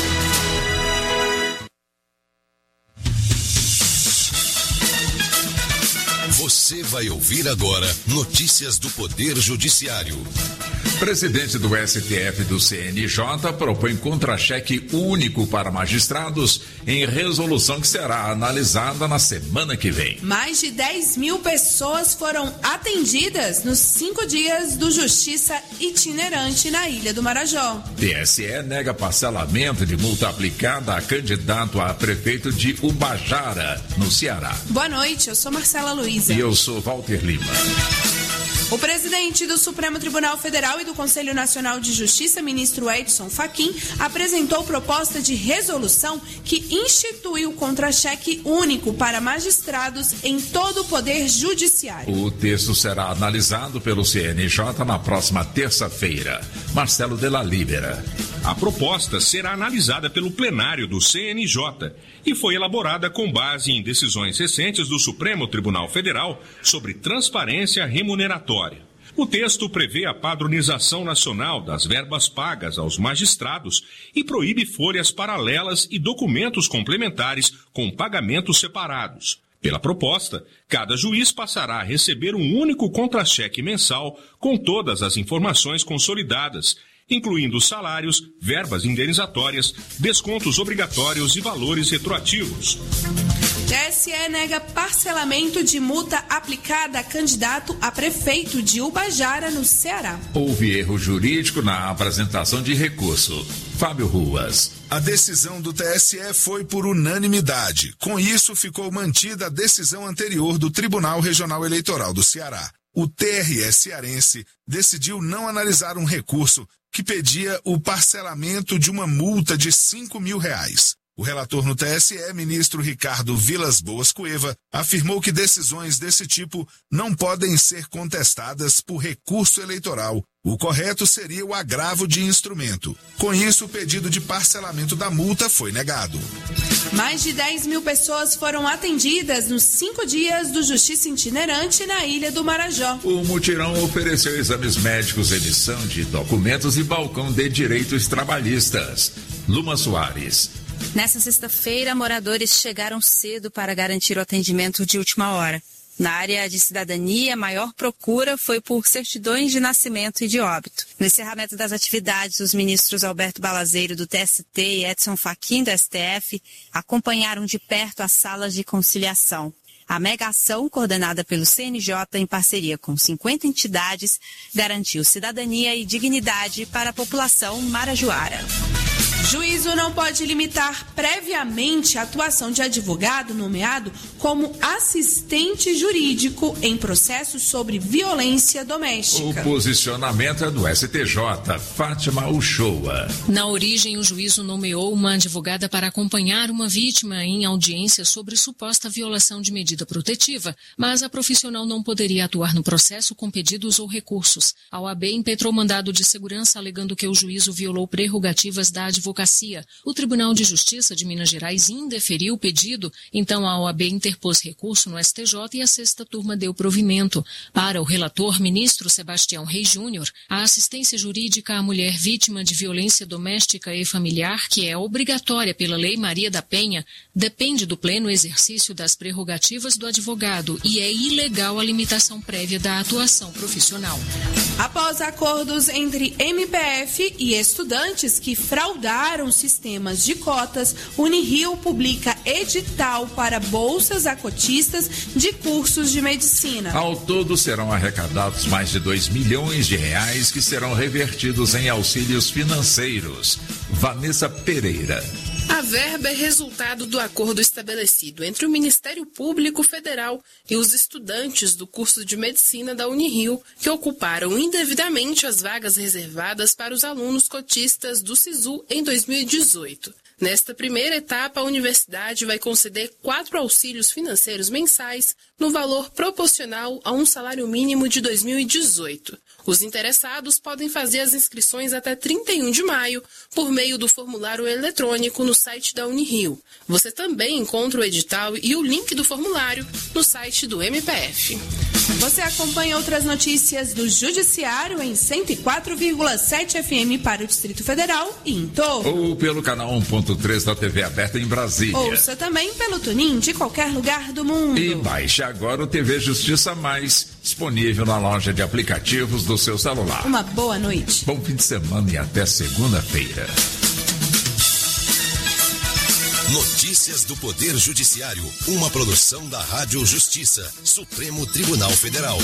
Você vai ouvir agora notícias do Poder Judiciário. Presidente do STF do CNJ propõe contra-cheque único para magistrados em resolução que será analisada na semana que vem. Mais de 10 mil pessoas foram atendidas nos 5 dias do Justiça Itinerante na Ilha do Marajó. TSE nega parcelamento de multa aplicada a candidato a prefeito de Ubajara, no Ceará. Boa noite, eu sou Marcela Luiza. E eu sou Walter Lima. O presidente do Supremo Tribunal Federal e do Conselho Nacional de Justiça, ministro Edson Fachin, apresentou proposta de resolução que institui o contra-cheque único para magistrados em todo o Poder Judiciário. O texto será analisado pelo CNJ na próxima terça-feira. Marcelo Della Libera. A proposta será analisada pelo plenário do CNJ e foi elaborada com base em decisões recentes do Supremo Tribunal Federal sobre transparência remuneratória. O texto prevê a padronização nacional das verbas pagas aos magistrados e proíbe folhas paralelas e documentos complementares com pagamentos separados. Pela proposta, cada juiz passará a receber um único contra-cheque mensal com todas as informações consolidadas, incluindo salários, verbas indenizatórias, descontos obrigatórios e valores retroativos. TSE nega parcelamento de multa aplicada a candidato a prefeito de Ubajara, no Ceará. Houve erro jurídico na apresentação de recurso. Fábio Ruas. A decisão do TSE foi por unanimidade. Com isso, ficou mantida a decisão anterior do Tribunal Regional Eleitoral do Ceará. O TRE cearense decidiu não analisar um recurso que pedia o parcelamento de uma multa de R$5.000. O relator no TSE, ministro Ricardo Vilas Boas Cueva, afirmou que decisões desse tipo não podem ser contestadas por recurso eleitoral. O correto seria o agravo de instrumento. Com isso, o pedido de parcelamento da multa foi negado. Mais de 10 mil pessoas foram atendidas nos 5 dias do Justiça Itinerante na Ilha do Marajó. O mutirão ofereceu exames médicos, emissão de documentos e balcão de direitos trabalhistas. Luma Soares. Nessa sexta-feira, moradores chegaram cedo para garantir o atendimento de última hora. Na área de cidadania, a maior procura foi por certidões de nascimento e de óbito. No encerramento das atividades, os ministros Alberto Balazeiro, do TST, e Edson Fachin, do STF, acompanharam de perto as salas de conciliação. A mega ação, coordenada pelo CNJ em parceria com 50 entidades, garantiu cidadania e dignidade para a população marajoara. Juízo não pode limitar previamente a atuação de advogado nomeado como assistente jurídico em processos sobre violência doméstica. O posicionamento é do STJ, Fátima Uchoa. Na origem, o juízo nomeou uma advogada para acompanhar uma vítima em audiência sobre suposta violação de medida protetiva, mas a profissional não poderia atuar no processo com pedidos ou recursos. A OAB impetrou mandado de segurança alegando que o juízo violou prerrogativas da advocacia. O Tribunal de Justiça de Minas Gerais indeferiu o pedido, então a OAB interpôs recurso no STJ e a sexta turma deu provimento. Para o relator, ministro Sebastião Reis Júnior, a assistência jurídica à mulher vítima de violência doméstica e familiar, que é obrigatória pela Lei Maria da Penha, depende do pleno exercício das prerrogativas do advogado e é ilegal a limitação prévia da atuação profissional. Após acordos entre MPF e estudantes que fraudaram sistemas de cotas, Unirio publica edital para bolsas a cotistas de cursos de medicina. Ao todo serão arrecadados mais de 2 milhões de reais que serão revertidos em auxílios financeiros. Vanessa Pereira. A verba é resultado do acordo estabelecido entre o Ministério Público Federal e os estudantes do curso de medicina da Unirio, que ocuparam indevidamente as vagas reservadas para os alunos cotistas do SISU em 2018. Nesta primeira etapa, a universidade vai conceder 4 auxílios financeiros mensais no valor proporcional a um salário mínimo de 2018. Os interessados podem fazer as inscrições até 31 de maio por meio do formulário eletrônico no site da Unirio. Você também encontra o edital e o link do formulário no site do MPF. Você acompanha outras notícias do Judiciário em 104,7 FM para o Distrito Federal e em torno. Ou pelo canal 1.3 da TV aberta em Brasília. Ouça também pelo TuneIn de qualquer lugar do mundo. E baixe agora o TV Justiça Mais, disponível na loja de aplicativos do seu celular. Uma boa noite. Bom fim de semana e até segunda-feira. Notícias do Poder Judiciário, uma produção da Rádio Justiça, Supremo Tribunal Federal.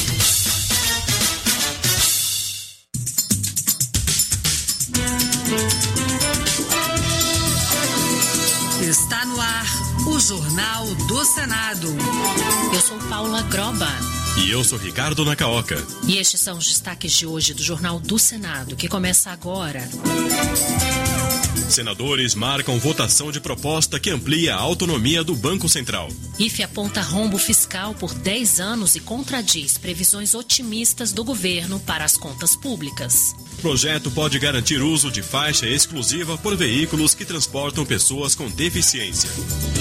Está no ar o Jornal do Senado. Eu sou Paula Groba. E eu sou Ricardo Nacaoca. E estes são os destaques de hoje do Jornal do Senado, que começa agora. Senadores marcam votação de proposta que amplia a autonomia do Banco Central. IFE aponta rombo fiscal por 10 anos e contradiz previsões otimistas do governo para as contas públicas. Projeto pode garantir uso de faixa exclusiva por veículos que transportam pessoas com deficiência.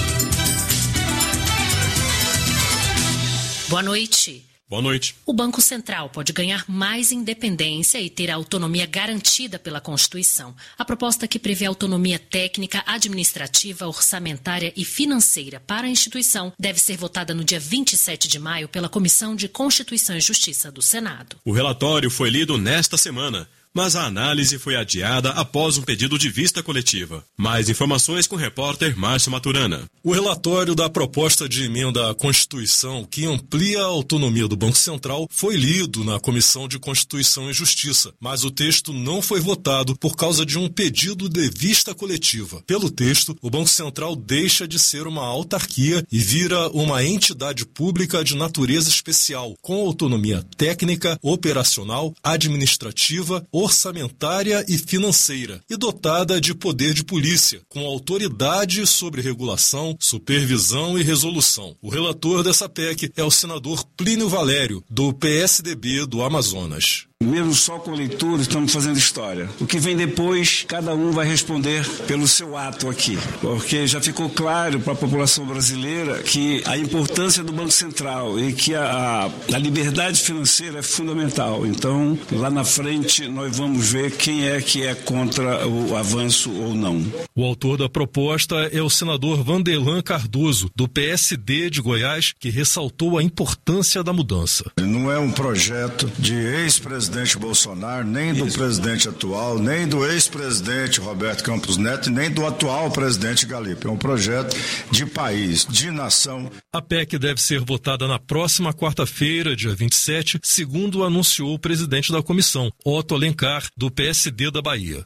Boa noite. Boa noite. O Banco Central pode ganhar mais independência e ter a autonomia garantida pela Constituição. A proposta que prevê autonomia técnica, administrativa, orçamentária e financeira para a instituição deve ser votada no dia 27 de maio pela Comissão de Constituição e Justiça do Senado. O relatório foi lido nesta semana, mas a análise foi adiada após um pedido de vista coletiva. Mais informações com o repórter Márcio Maturana. O relatório da proposta de emenda à Constituição que amplia a autonomia do Banco Central foi lido na Comissão de Constituição e Justiça, mas o texto não foi votado por causa de um pedido de vista coletiva. Pelo texto, o Banco Central deixa de ser uma autarquia e vira uma entidade pública de natureza especial, com autonomia técnica, operacional, administrativa, orçamentária e financeira e dotada de poder de polícia, com autoridade sobre regulação, supervisão e resolução. O relator dessa PEC é o senador Plínio Valério, do PSDB do Amazonas. Mesmo só com leitura, estamos fazendo história. O que vem depois, cada um vai responder pelo seu ato aqui. Porque já ficou claro para a população brasileira que a importância do Banco Central e que a liberdade financeira é fundamental. Então, lá na frente, nós vamos ver quem é que é contra o avanço ou não. O autor da proposta é o senador Vanderlan Cardoso, do PSD de Goiás, que ressaltou a importância da mudança. Não é um projeto de ex-presidente Bolsonaro, nem do presidente atual, nem do ex-presidente Roberto Campos Neto, nem do atual presidente Galipe. É um projeto de país, de nação. A PEC deve ser votada na próxima quarta-feira, dia 27, segundo anunciou o presidente da comissão, Otto Alencar, do PSD da Bahia.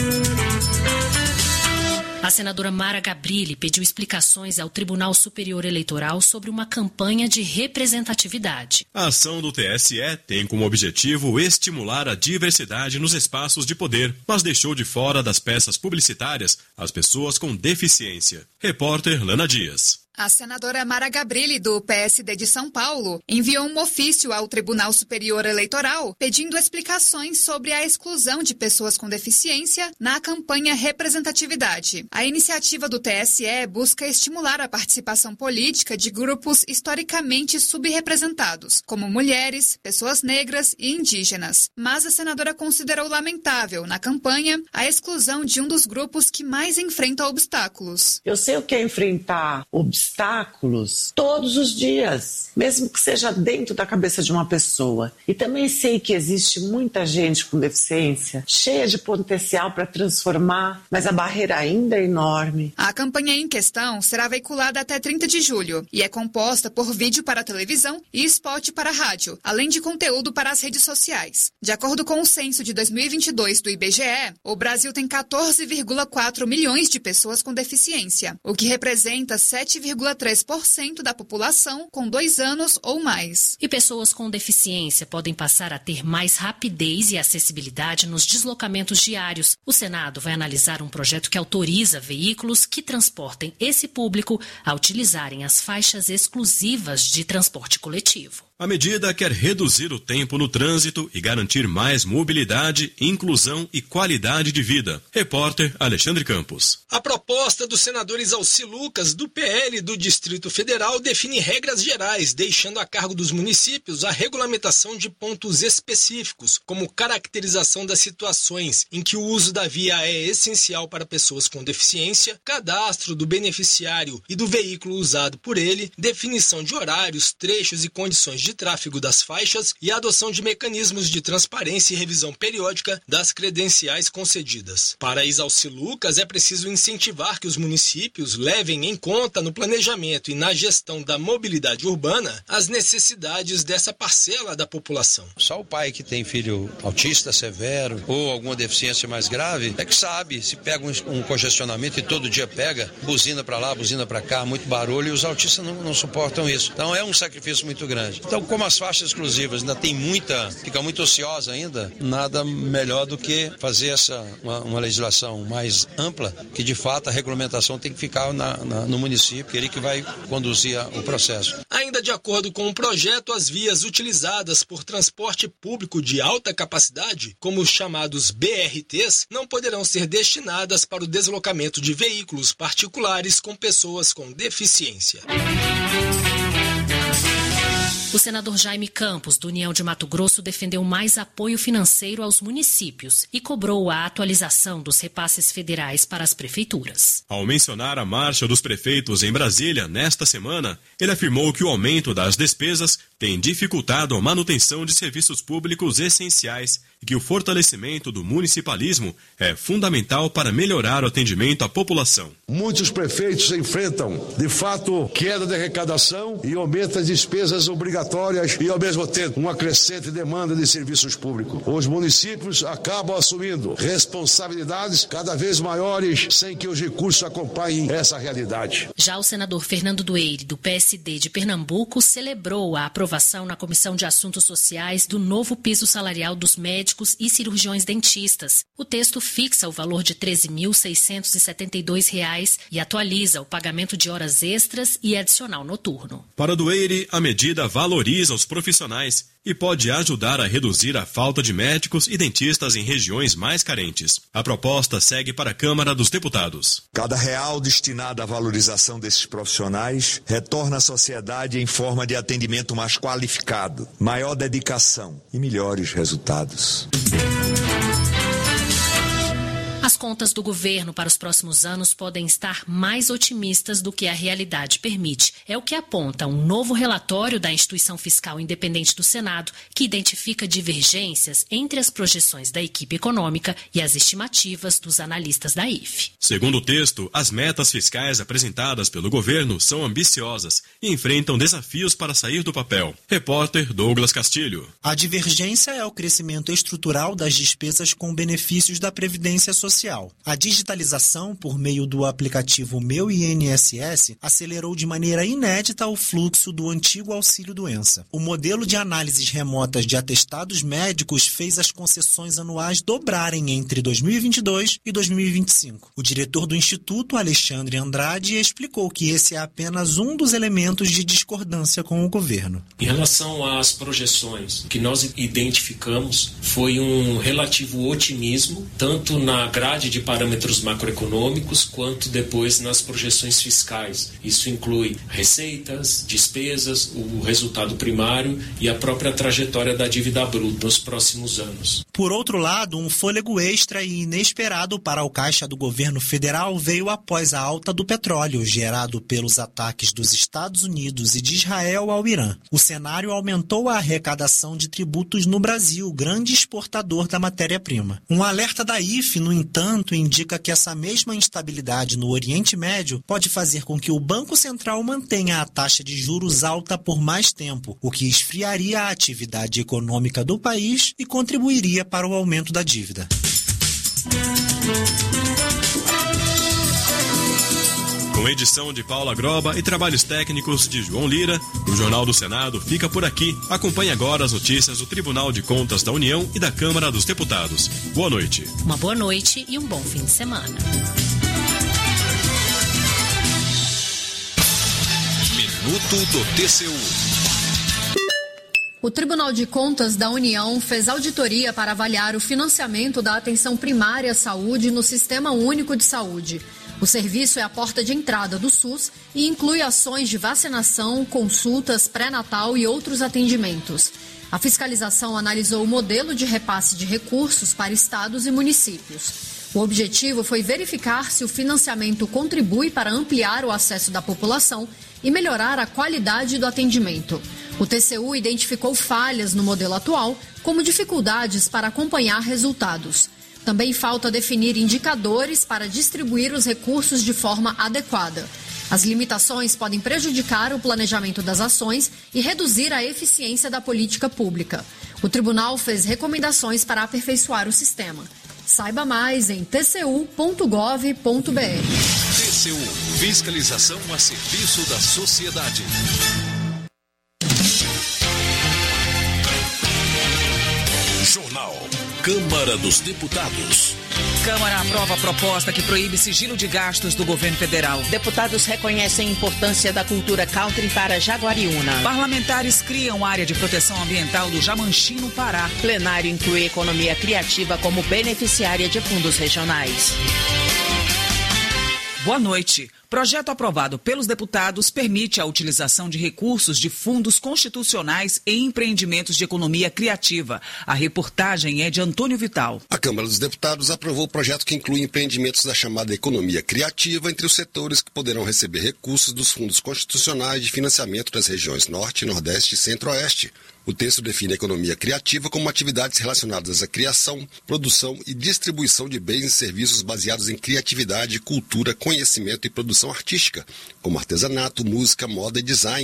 A senadora Mara Gabrilli pediu explicações ao Tribunal Superior Eleitoral sobre uma campanha de representatividade. A ação do TSE tem como objetivo estimular a diversidade nos espaços de poder, mas deixou de fora das peças publicitárias as pessoas com deficiência. Repórter Lana Dias. A senadora Mara Gabrilli, do PSD de São Paulo, enviou um ofício ao Tribunal Superior Eleitoral pedindo explicações sobre a exclusão de pessoas com deficiência na campanha Representatividade. A iniciativa do TSE busca estimular a participação política de grupos historicamente subrepresentados, como mulheres, pessoas negras e indígenas. Mas a senadora considerou lamentável, na campanha, a exclusão de um dos grupos que mais enfrenta obstáculos. Eu sei o que é enfrentar obstáculos todos os dias, mesmo que seja dentro da cabeça de uma pessoa. E também sei que existe muita gente com deficiência, cheia de potencial para transformar, mas a barreira ainda é enorme. A campanha em questão será veiculada até 30 de julho e é composta por vídeo para televisão e spot para rádio, além de conteúdo para as redes sociais. De acordo com o censo de 2022 do IBGE, o Brasil tem 14,4 milhões de pessoas com deficiência, o que representa 7,3% da população com 2 anos ou mais. E pessoas com deficiência podem passar a ter mais rapidez e acessibilidade nos deslocamentos diários. O Senado vai analisar um projeto que autoriza veículos que transportem esse público a utilizarem as faixas exclusivas de transporte coletivo. A medida quer reduzir o tempo no trânsito e garantir mais mobilidade, inclusão e qualidade de vida. Repórter Alexandre Campos. A proposta dos senadores Alci Lucas, do PL do Distrito Federal, define regras gerais, deixando a cargo dos municípios a regulamentação de pontos específicos, como caracterização das situações em que o uso da via é essencial para pessoas com deficiência, cadastro do beneficiário e do veículo usado por ele, definição de horários, trechos e condições de tráfego das faixas e a adoção de mecanismos de transparência e revisão periódica das credenciais concedidas. Para Isalci Lucas, é preciso incentivar que os municípios levem em conta no planejamento e na gestão da mobilidade urbana as necessidades dessa parcela da população. Só o pai que tem filho autista severo ou alguma deficiência mais grave é que sabe, se pega um congestionamento e todo dia pega, buzina para lá, buzina para cá, muito barulho, e os autistas não suportam isso. Então é um sacrifício muito grande. Então, como as faixas exclusivas ainda tem fica muito ociosa ainda, nada melhor do que fazer uma legislação mais ampla, que de fato a regulamentação tem que ficar no município, ele que vai conduzir o processo. Ainda de acordo com o projeto, as vias utilizadas por transporte público de alta capacidade, como os chamados BRTs, não poderão ser destinadas para o deslocamento de veículos particulares com pessoas com deficiência. O senador Jaime Campos, do União de Mato Grosso, defendeu mais apoio financeiro aos municípios e cobrou a atualização dos repasses federais para as prefeituras. Ao mencionar a marcha dos prefeitos em Brasília nesta semana, ele afirmou que o aumento das despesas tem dificultado a manutenção de serviços públicos essenciais e que o fortalecimento do municipalismo é fundamental para melhorar o atendimento à população. Muitos prefeitos enfrentam, de fato, queda de arrecadação e aumento das despesas obrigatórias e, ao mesmo tempo, uma crescente demanda de serviços públicos. Os municípios acabam assumindo responsabilidades cada vez maiores sem que os recursos acompanhem essa realidade. Já o senador Fernando Dueire, do PSD de Pernambuco, celebrou a aprovação na Comissão de Assuntos Sociais do novo piso salarial dos médicos médicos e cirurgiões dentistas. O texto fixa o valor de R$ 13.672 e atualiza o pagamento de horas extras e adicional noturno. Para Dueire, a medida valoriza os profissionais e pode ajudar a reduzir a falta de médicos e dentistas em regiões mais carentes. A proposta segue para a Câmara dos Deputados. Cada real destinado à valorização desses profissionais retorna à sociedade em forma de atendimento mais qualificado, maior dedicação e melhores resultados. As contas do governo para os próximos anos podem estar mais otimistas do que a realidade permite. É o que aponta um novo relatório da Instituição Fiscal Independente do Senado, que identifica divergências entre as projeções da equipe econômica e as estimativas dos analistas da IFE. Segundo o texto, as metas fiscais apresentadas pelo governo são ambiciosas e enfrentam desafios para sair do papel. Repórter Douglas Castilho. A divergência é o crescimento estrutural das despesas com benefícios da Previdência Social. A digitalização, por meio do aplicativo Meu INSS, acelerou de maneira inédita o fluxo do antigo auxílio-doença. O modelo de análises remotas de atestados médicos fez as concessões anuais dobrarem entre 2022 e 2025. O diretor do Instituto, Alexandre Andrade, explicou que esse é apenas um dos elementos de discordância com o governo. Em relação às projeções, o que nós identificamos foi um relativo otimismo, tanto na grade de parâmetros macroeconômicos, quanto depois nas projeções fiscais. Isso inclui receitas, despesas, o resultado primário e a própria trajetória da dívida bruta nos próximos anos. Por outro lado, um fôlego extra e inesperado para o caixa do governo federal veio após a alta do petróleo, gerado pelos ataques dos Estados Unidos e de Israel ao Irã. O cenário aumentou a arrecadação de tributos no Brasil, grande exportador da matéria-prima. Um alerta da IFE, no entanto, indica que essa mesma instabilidade no Oriente Médio pode fazer com que o Banco Central mantenha a taxa de juros alta por mais tempo, o que esfriaria a atividade econômica do país e contribuiria para o aumento da dívida. Com edição de Paula Groba e trabalhos técnicos de João Lira, o Jornal do Senado fica por aqui. Acompanhe agora as notícias do Tribunal de Contas da União e da Câmara dos Deputados. Boa noite. Uma boa noite e um bom fim de semana. Minuto do TCU. O Tribunal de Contas da União fez auditoria para avaliar o financiamento da atenção primária à saúde no Sistema Único de Saúde. O serviço é a porta de entrada do SUS e inclui ações de vacinação, consultas, pré-natal e outros atendimentos. A fiscalização analisou o modelo de repasse de recursos para estados e municípios. O objetivo foi verificar se o financiamento contribui para ampliar o acesso da população e melhorar a qualidade do atendimento. O TCU identificou falhas no modelo atual, como dificuldades para acompanhar resultados. Também falta definir indicadores para distribuir os recursos de forma adequada. As limitações podem prejudicar o planejamento das ações e reduzir a eficiência da política pública. O tribunal fez recomendações para aperfeiçoar o sistema. Saiba mais em tcu.gov.br. TCU, fiscalização a serviço da sociedade. Jornal Câmara dos Deputados. Câmara aprova a proposta que proíbe sigilo de gastos do governo federal. Deputados reconhecem a importância da cultura country para Jaguariúna. Parlamentares criam área de proteção ambiental do Jamanchim, no Pará. Plenário inclui economia criativa como beneficiária de fundos regionais. Boa noite. Projeto aprovado pelos deputados permite a utilização de recursos de fundos constitucionais em empreendimentos de economia criativa. A reportagem é de Antônio Vital. A Câmara dos Deputados aprovou o projeto que inclui empreendimentos da chamada economia criativa entre os setores que poderão receber recursos dos fundos constitucionais de financiamento das regiões Norte, Nordeste e Centro-Oeste. O texto define a economia criativa como atividades relacionadas à criação, produção e distribuição de bens e serviços baseados em criatividade, cultura, conhecimento e produção artística, como artesanato, música, moda e design.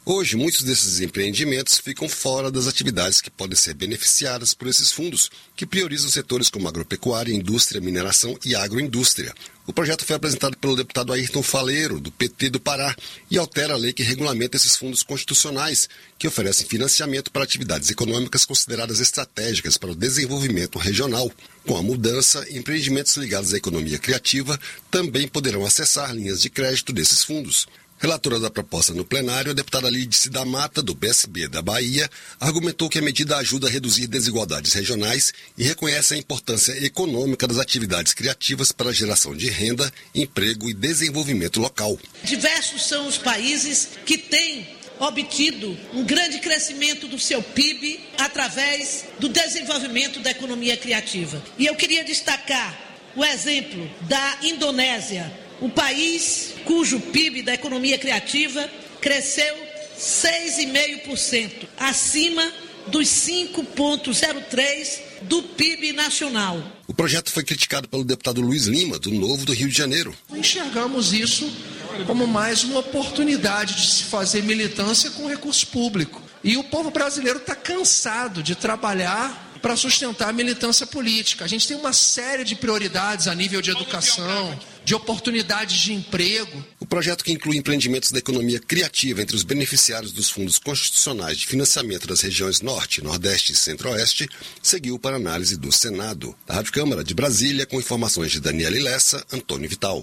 Hoje, muitos desses empreendimentos ficam fora das atividades que podem ser beneficiadas por esses fundos, que priorizam setores como agropecuária, indústria, mineração e agroindústria. O projeto foi apresentado pelo deputado Ayrton Faleiro, do PT do Pará, e altera a lei que regulamenta esses fundos constitucionais, que oferecem financiamento para atividades econômicas consideradas estratégicas para o desenvolvimento regional. Com a mudança, empreendimentos ligados à economia criativa também poderão acessar linhas de crédito desses fundos. Relatora da proposta no plenário, a deputada Lídice da Mata, do PSB da Bahia, argumentou que a medida ajuda a reduzir desigualdades regionais e reconhece a importância econômica das atividades criativas para a geração de renda, emprego e desenvolvimento local. Diversos são os países que têm obtido um grande crescimento do seu PIB através do desenvolvimento da economia criativa. E eu queria destacar o exemplo da Indonésia, o país cujo PIB da economia criativa cresceu 6,5%, acima dos 5,03% do PIB nacional. O projeto foi criticado pelo deputado Luiz Lima, do Novo do Rio de Janeiro. Enxergamos isso como mais uma oportunidade de se fazer militância com recurso público. E o povo brasileiro está cansado de trabalhar para sustentar a militância política. A gente tem uma série de prioridades a nível de educação, de oportunidades de emprego. O projeto, que inclui empreendimentos da economia criativa entre os beneficiários dos fundos constitucionais de financiamento das regiões Norte, Nordeste e Centro-Oeste, seguiu para análise do Senado. Da Rádio Câmara de Brasília, com informações de Daniela Lessa, Antônio Vital.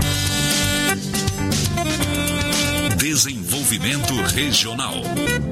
Desenvolvimento Regional.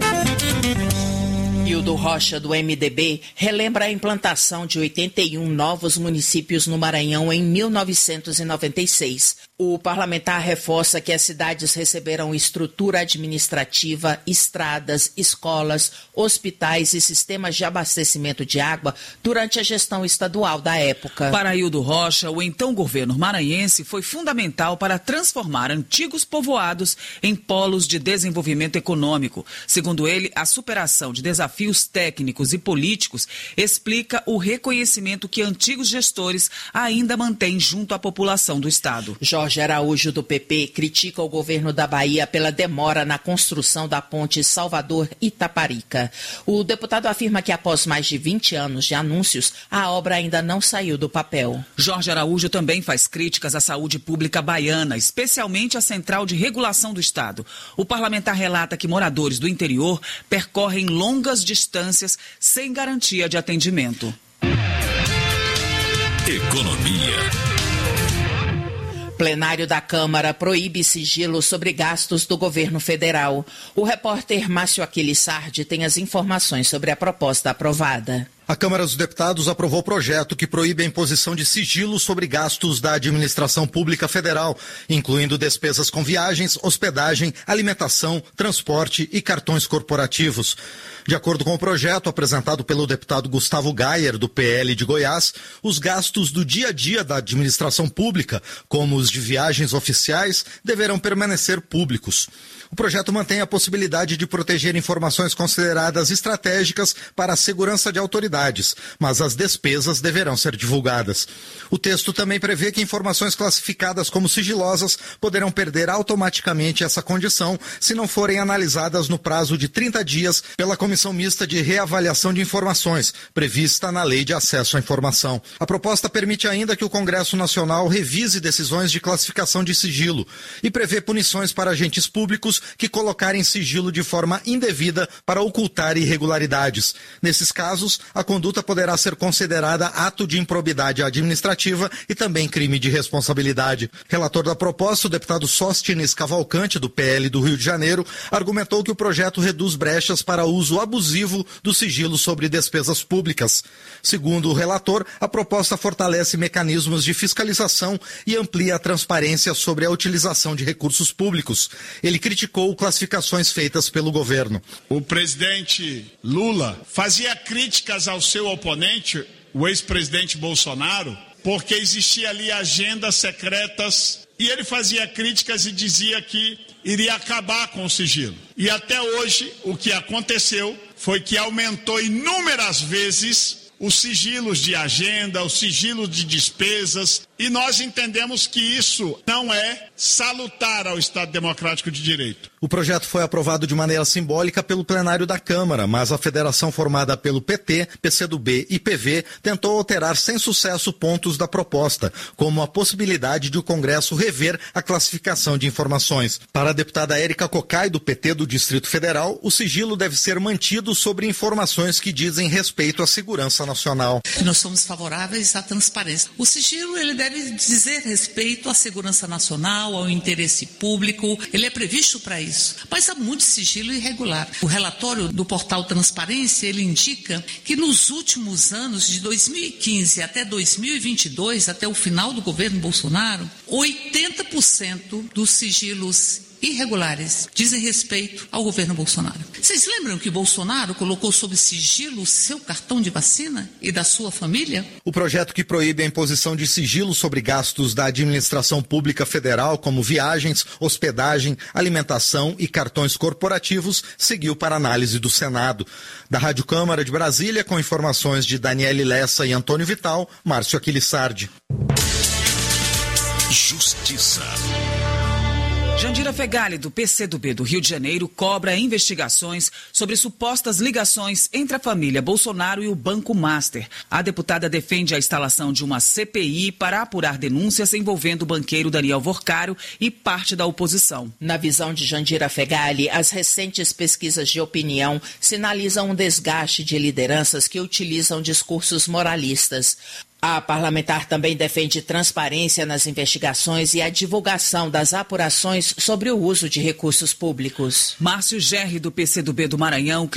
Hildo Rocha, do MDB, relembra a implantação de 81 novos municípios no Maranhão em 1996. O parlamentar reforça que as cidades receberam estrutura administrativa, estradas, escolas, hospitais e sistemas de abastecimento de água durante a gestão estadual da época. Para Hildo Rocha, o então governo maranhense foi fundamental para transformar antigos povoados em polos de desenvolvimento econômico. Segundo ele, a superação de desafios técnicos e políticos explica o reconhecimento que antigos gestores ainda mantêm junto à população do estado. Jorge Araújo, do PP, critica o governo da Bahia pela demora na construção da ponte Salvador-Itaparica. O deputado afirma que após mais de 20 anos de anúncios, a obra ainda não saiu do papel. Jorge Araújo também faz críticas à saúde pública baiana, especialmente à Central de Regulação do Estado. O parlamentar relata que moradores do interior percorrem longas distâncias sem garantia de atendimento. Economia. Plenário da Câmara proíbe sigilo sobre gastos do governo federal. O repórter Márcio Aquiles Sardi tem as informações sobre a proposta aprovada. A Câmara dos Deputados aprovou o projeto que proíbe a imposição de sigilo sobre gastos da administração pública federal, incluindo despesas com viagens, hospedagem, alimentação, transporte e cartões corporativos. De acordo com o projeto apresentado pelo deputado Gustavo Gayer, do PL de Goiás, os gastos do dia a dia da administração pública, como os de viagens oficiais, deverão permanecer públicos. O projeto mantém a possibilidade de proteger informações consideradas estratégicas para a segurança de autoridades, mas as despesas deverão ser divulgadas. O texto também prevê que informações classificadas como sigilosas poderão perder automaticamente essa condição se não forem analisadas no prazo de 30 dias pela Comissão Mista de Reavaliação de Informações, prevista na Lei de Acesso à Informação. A proposta permite ainda que o Congresso Nacional revise decisões de classificação de sigilo e prevê punições para agentes públicos que colocarem sigilo de forma indevida para ocultar irregularidades. Nesses casos, a conduta poderá ser considerada ato de improbidade administrativa e também crime de responsabilidade. Relator da proposta, o deputado Sóstenes Cavalcante, do PL do Rio de Janeiro, argumentou que o projeto reduz brechas para uso abusivo do sigilo sobre despesas públicas. Segundo o relator, a proposta fortalece mecanismos de fiscalização e amplia a transparência sobre a utilização de recursos públicos. Ele criticou classificações feitas pelo governo. O presidente Lula fazia críticas ao seu oponente, o ex-presidente Bolsonaro, porque existia ali agendas secretas e ele fazia críticas e dizia que iria acabar com o sigilo. E até hoje o que aconteceu foi que aumentou inúmeras vezes os sigilos de agenda, os sigilos de despesas, E nós entendemos que isso não é salutar ao Estado Democrático de Direito. O projeto foi aprovado de maneira simbólica pelo plenário da Câmara, mas a federação formada pelo PT, PCdoB e PV tentou alterar sem sucesso pontos da proposta, como a possibilidade de o Congresso rever a classificação de informações. Para a deputada Érica Cocai, do PT do Distrito Federal, o sigilo deve ser mantido sobre informações que dizem respeito à segurança nacional. Nós somos favoráveis à transparência. O sigilo ele deve dizer respeito à segurança nacional, ao interesse público, ele é previsto para isso. Mas há muito sigilo irregular. O relatório do portal Transparência, ele indica que nos últimos anos, de 2015 até 2022, até o final do governo Bolsonaro, 80% dos sigilos irregulares dizem respeito ao governo Bolsonaro. Vocês lembram que Bolsonaro colocou sob sigilo o seu cartão de vacina e da sua família? O projeto que proíbe a imposição de sigilo sobre gastos da administração pública federal, como viagens, hospedagem, alimentação e cartões corporativos, seguiu para análise do Senado. Da Rádio Câmara de Brasília, com informações de Daniele Lessa e Antônio Vital, Márcio Aquilissardi. Justiça. Jandira Fegali, do PCdoB do Rio de Janeiro, cobra investigações sobre supostas ligações entre a família Bolsonaro e o Banco Master. A deputada defende a instalação de uma CPI para apurar denúncias envolvendo o banqueiro Daniel Vorcário e parte da oposição. Na visão de Jandira Fegali, as recentes pesquisas de opinião sinalizam um desgaste de lideranças que utilizam discursos moralistas. A parlamentar também defende transparência nas investigações e a divulgação das apurações sobre o uso de recursos públicos. Márcio Gerri, do PCdoB do Maranhão,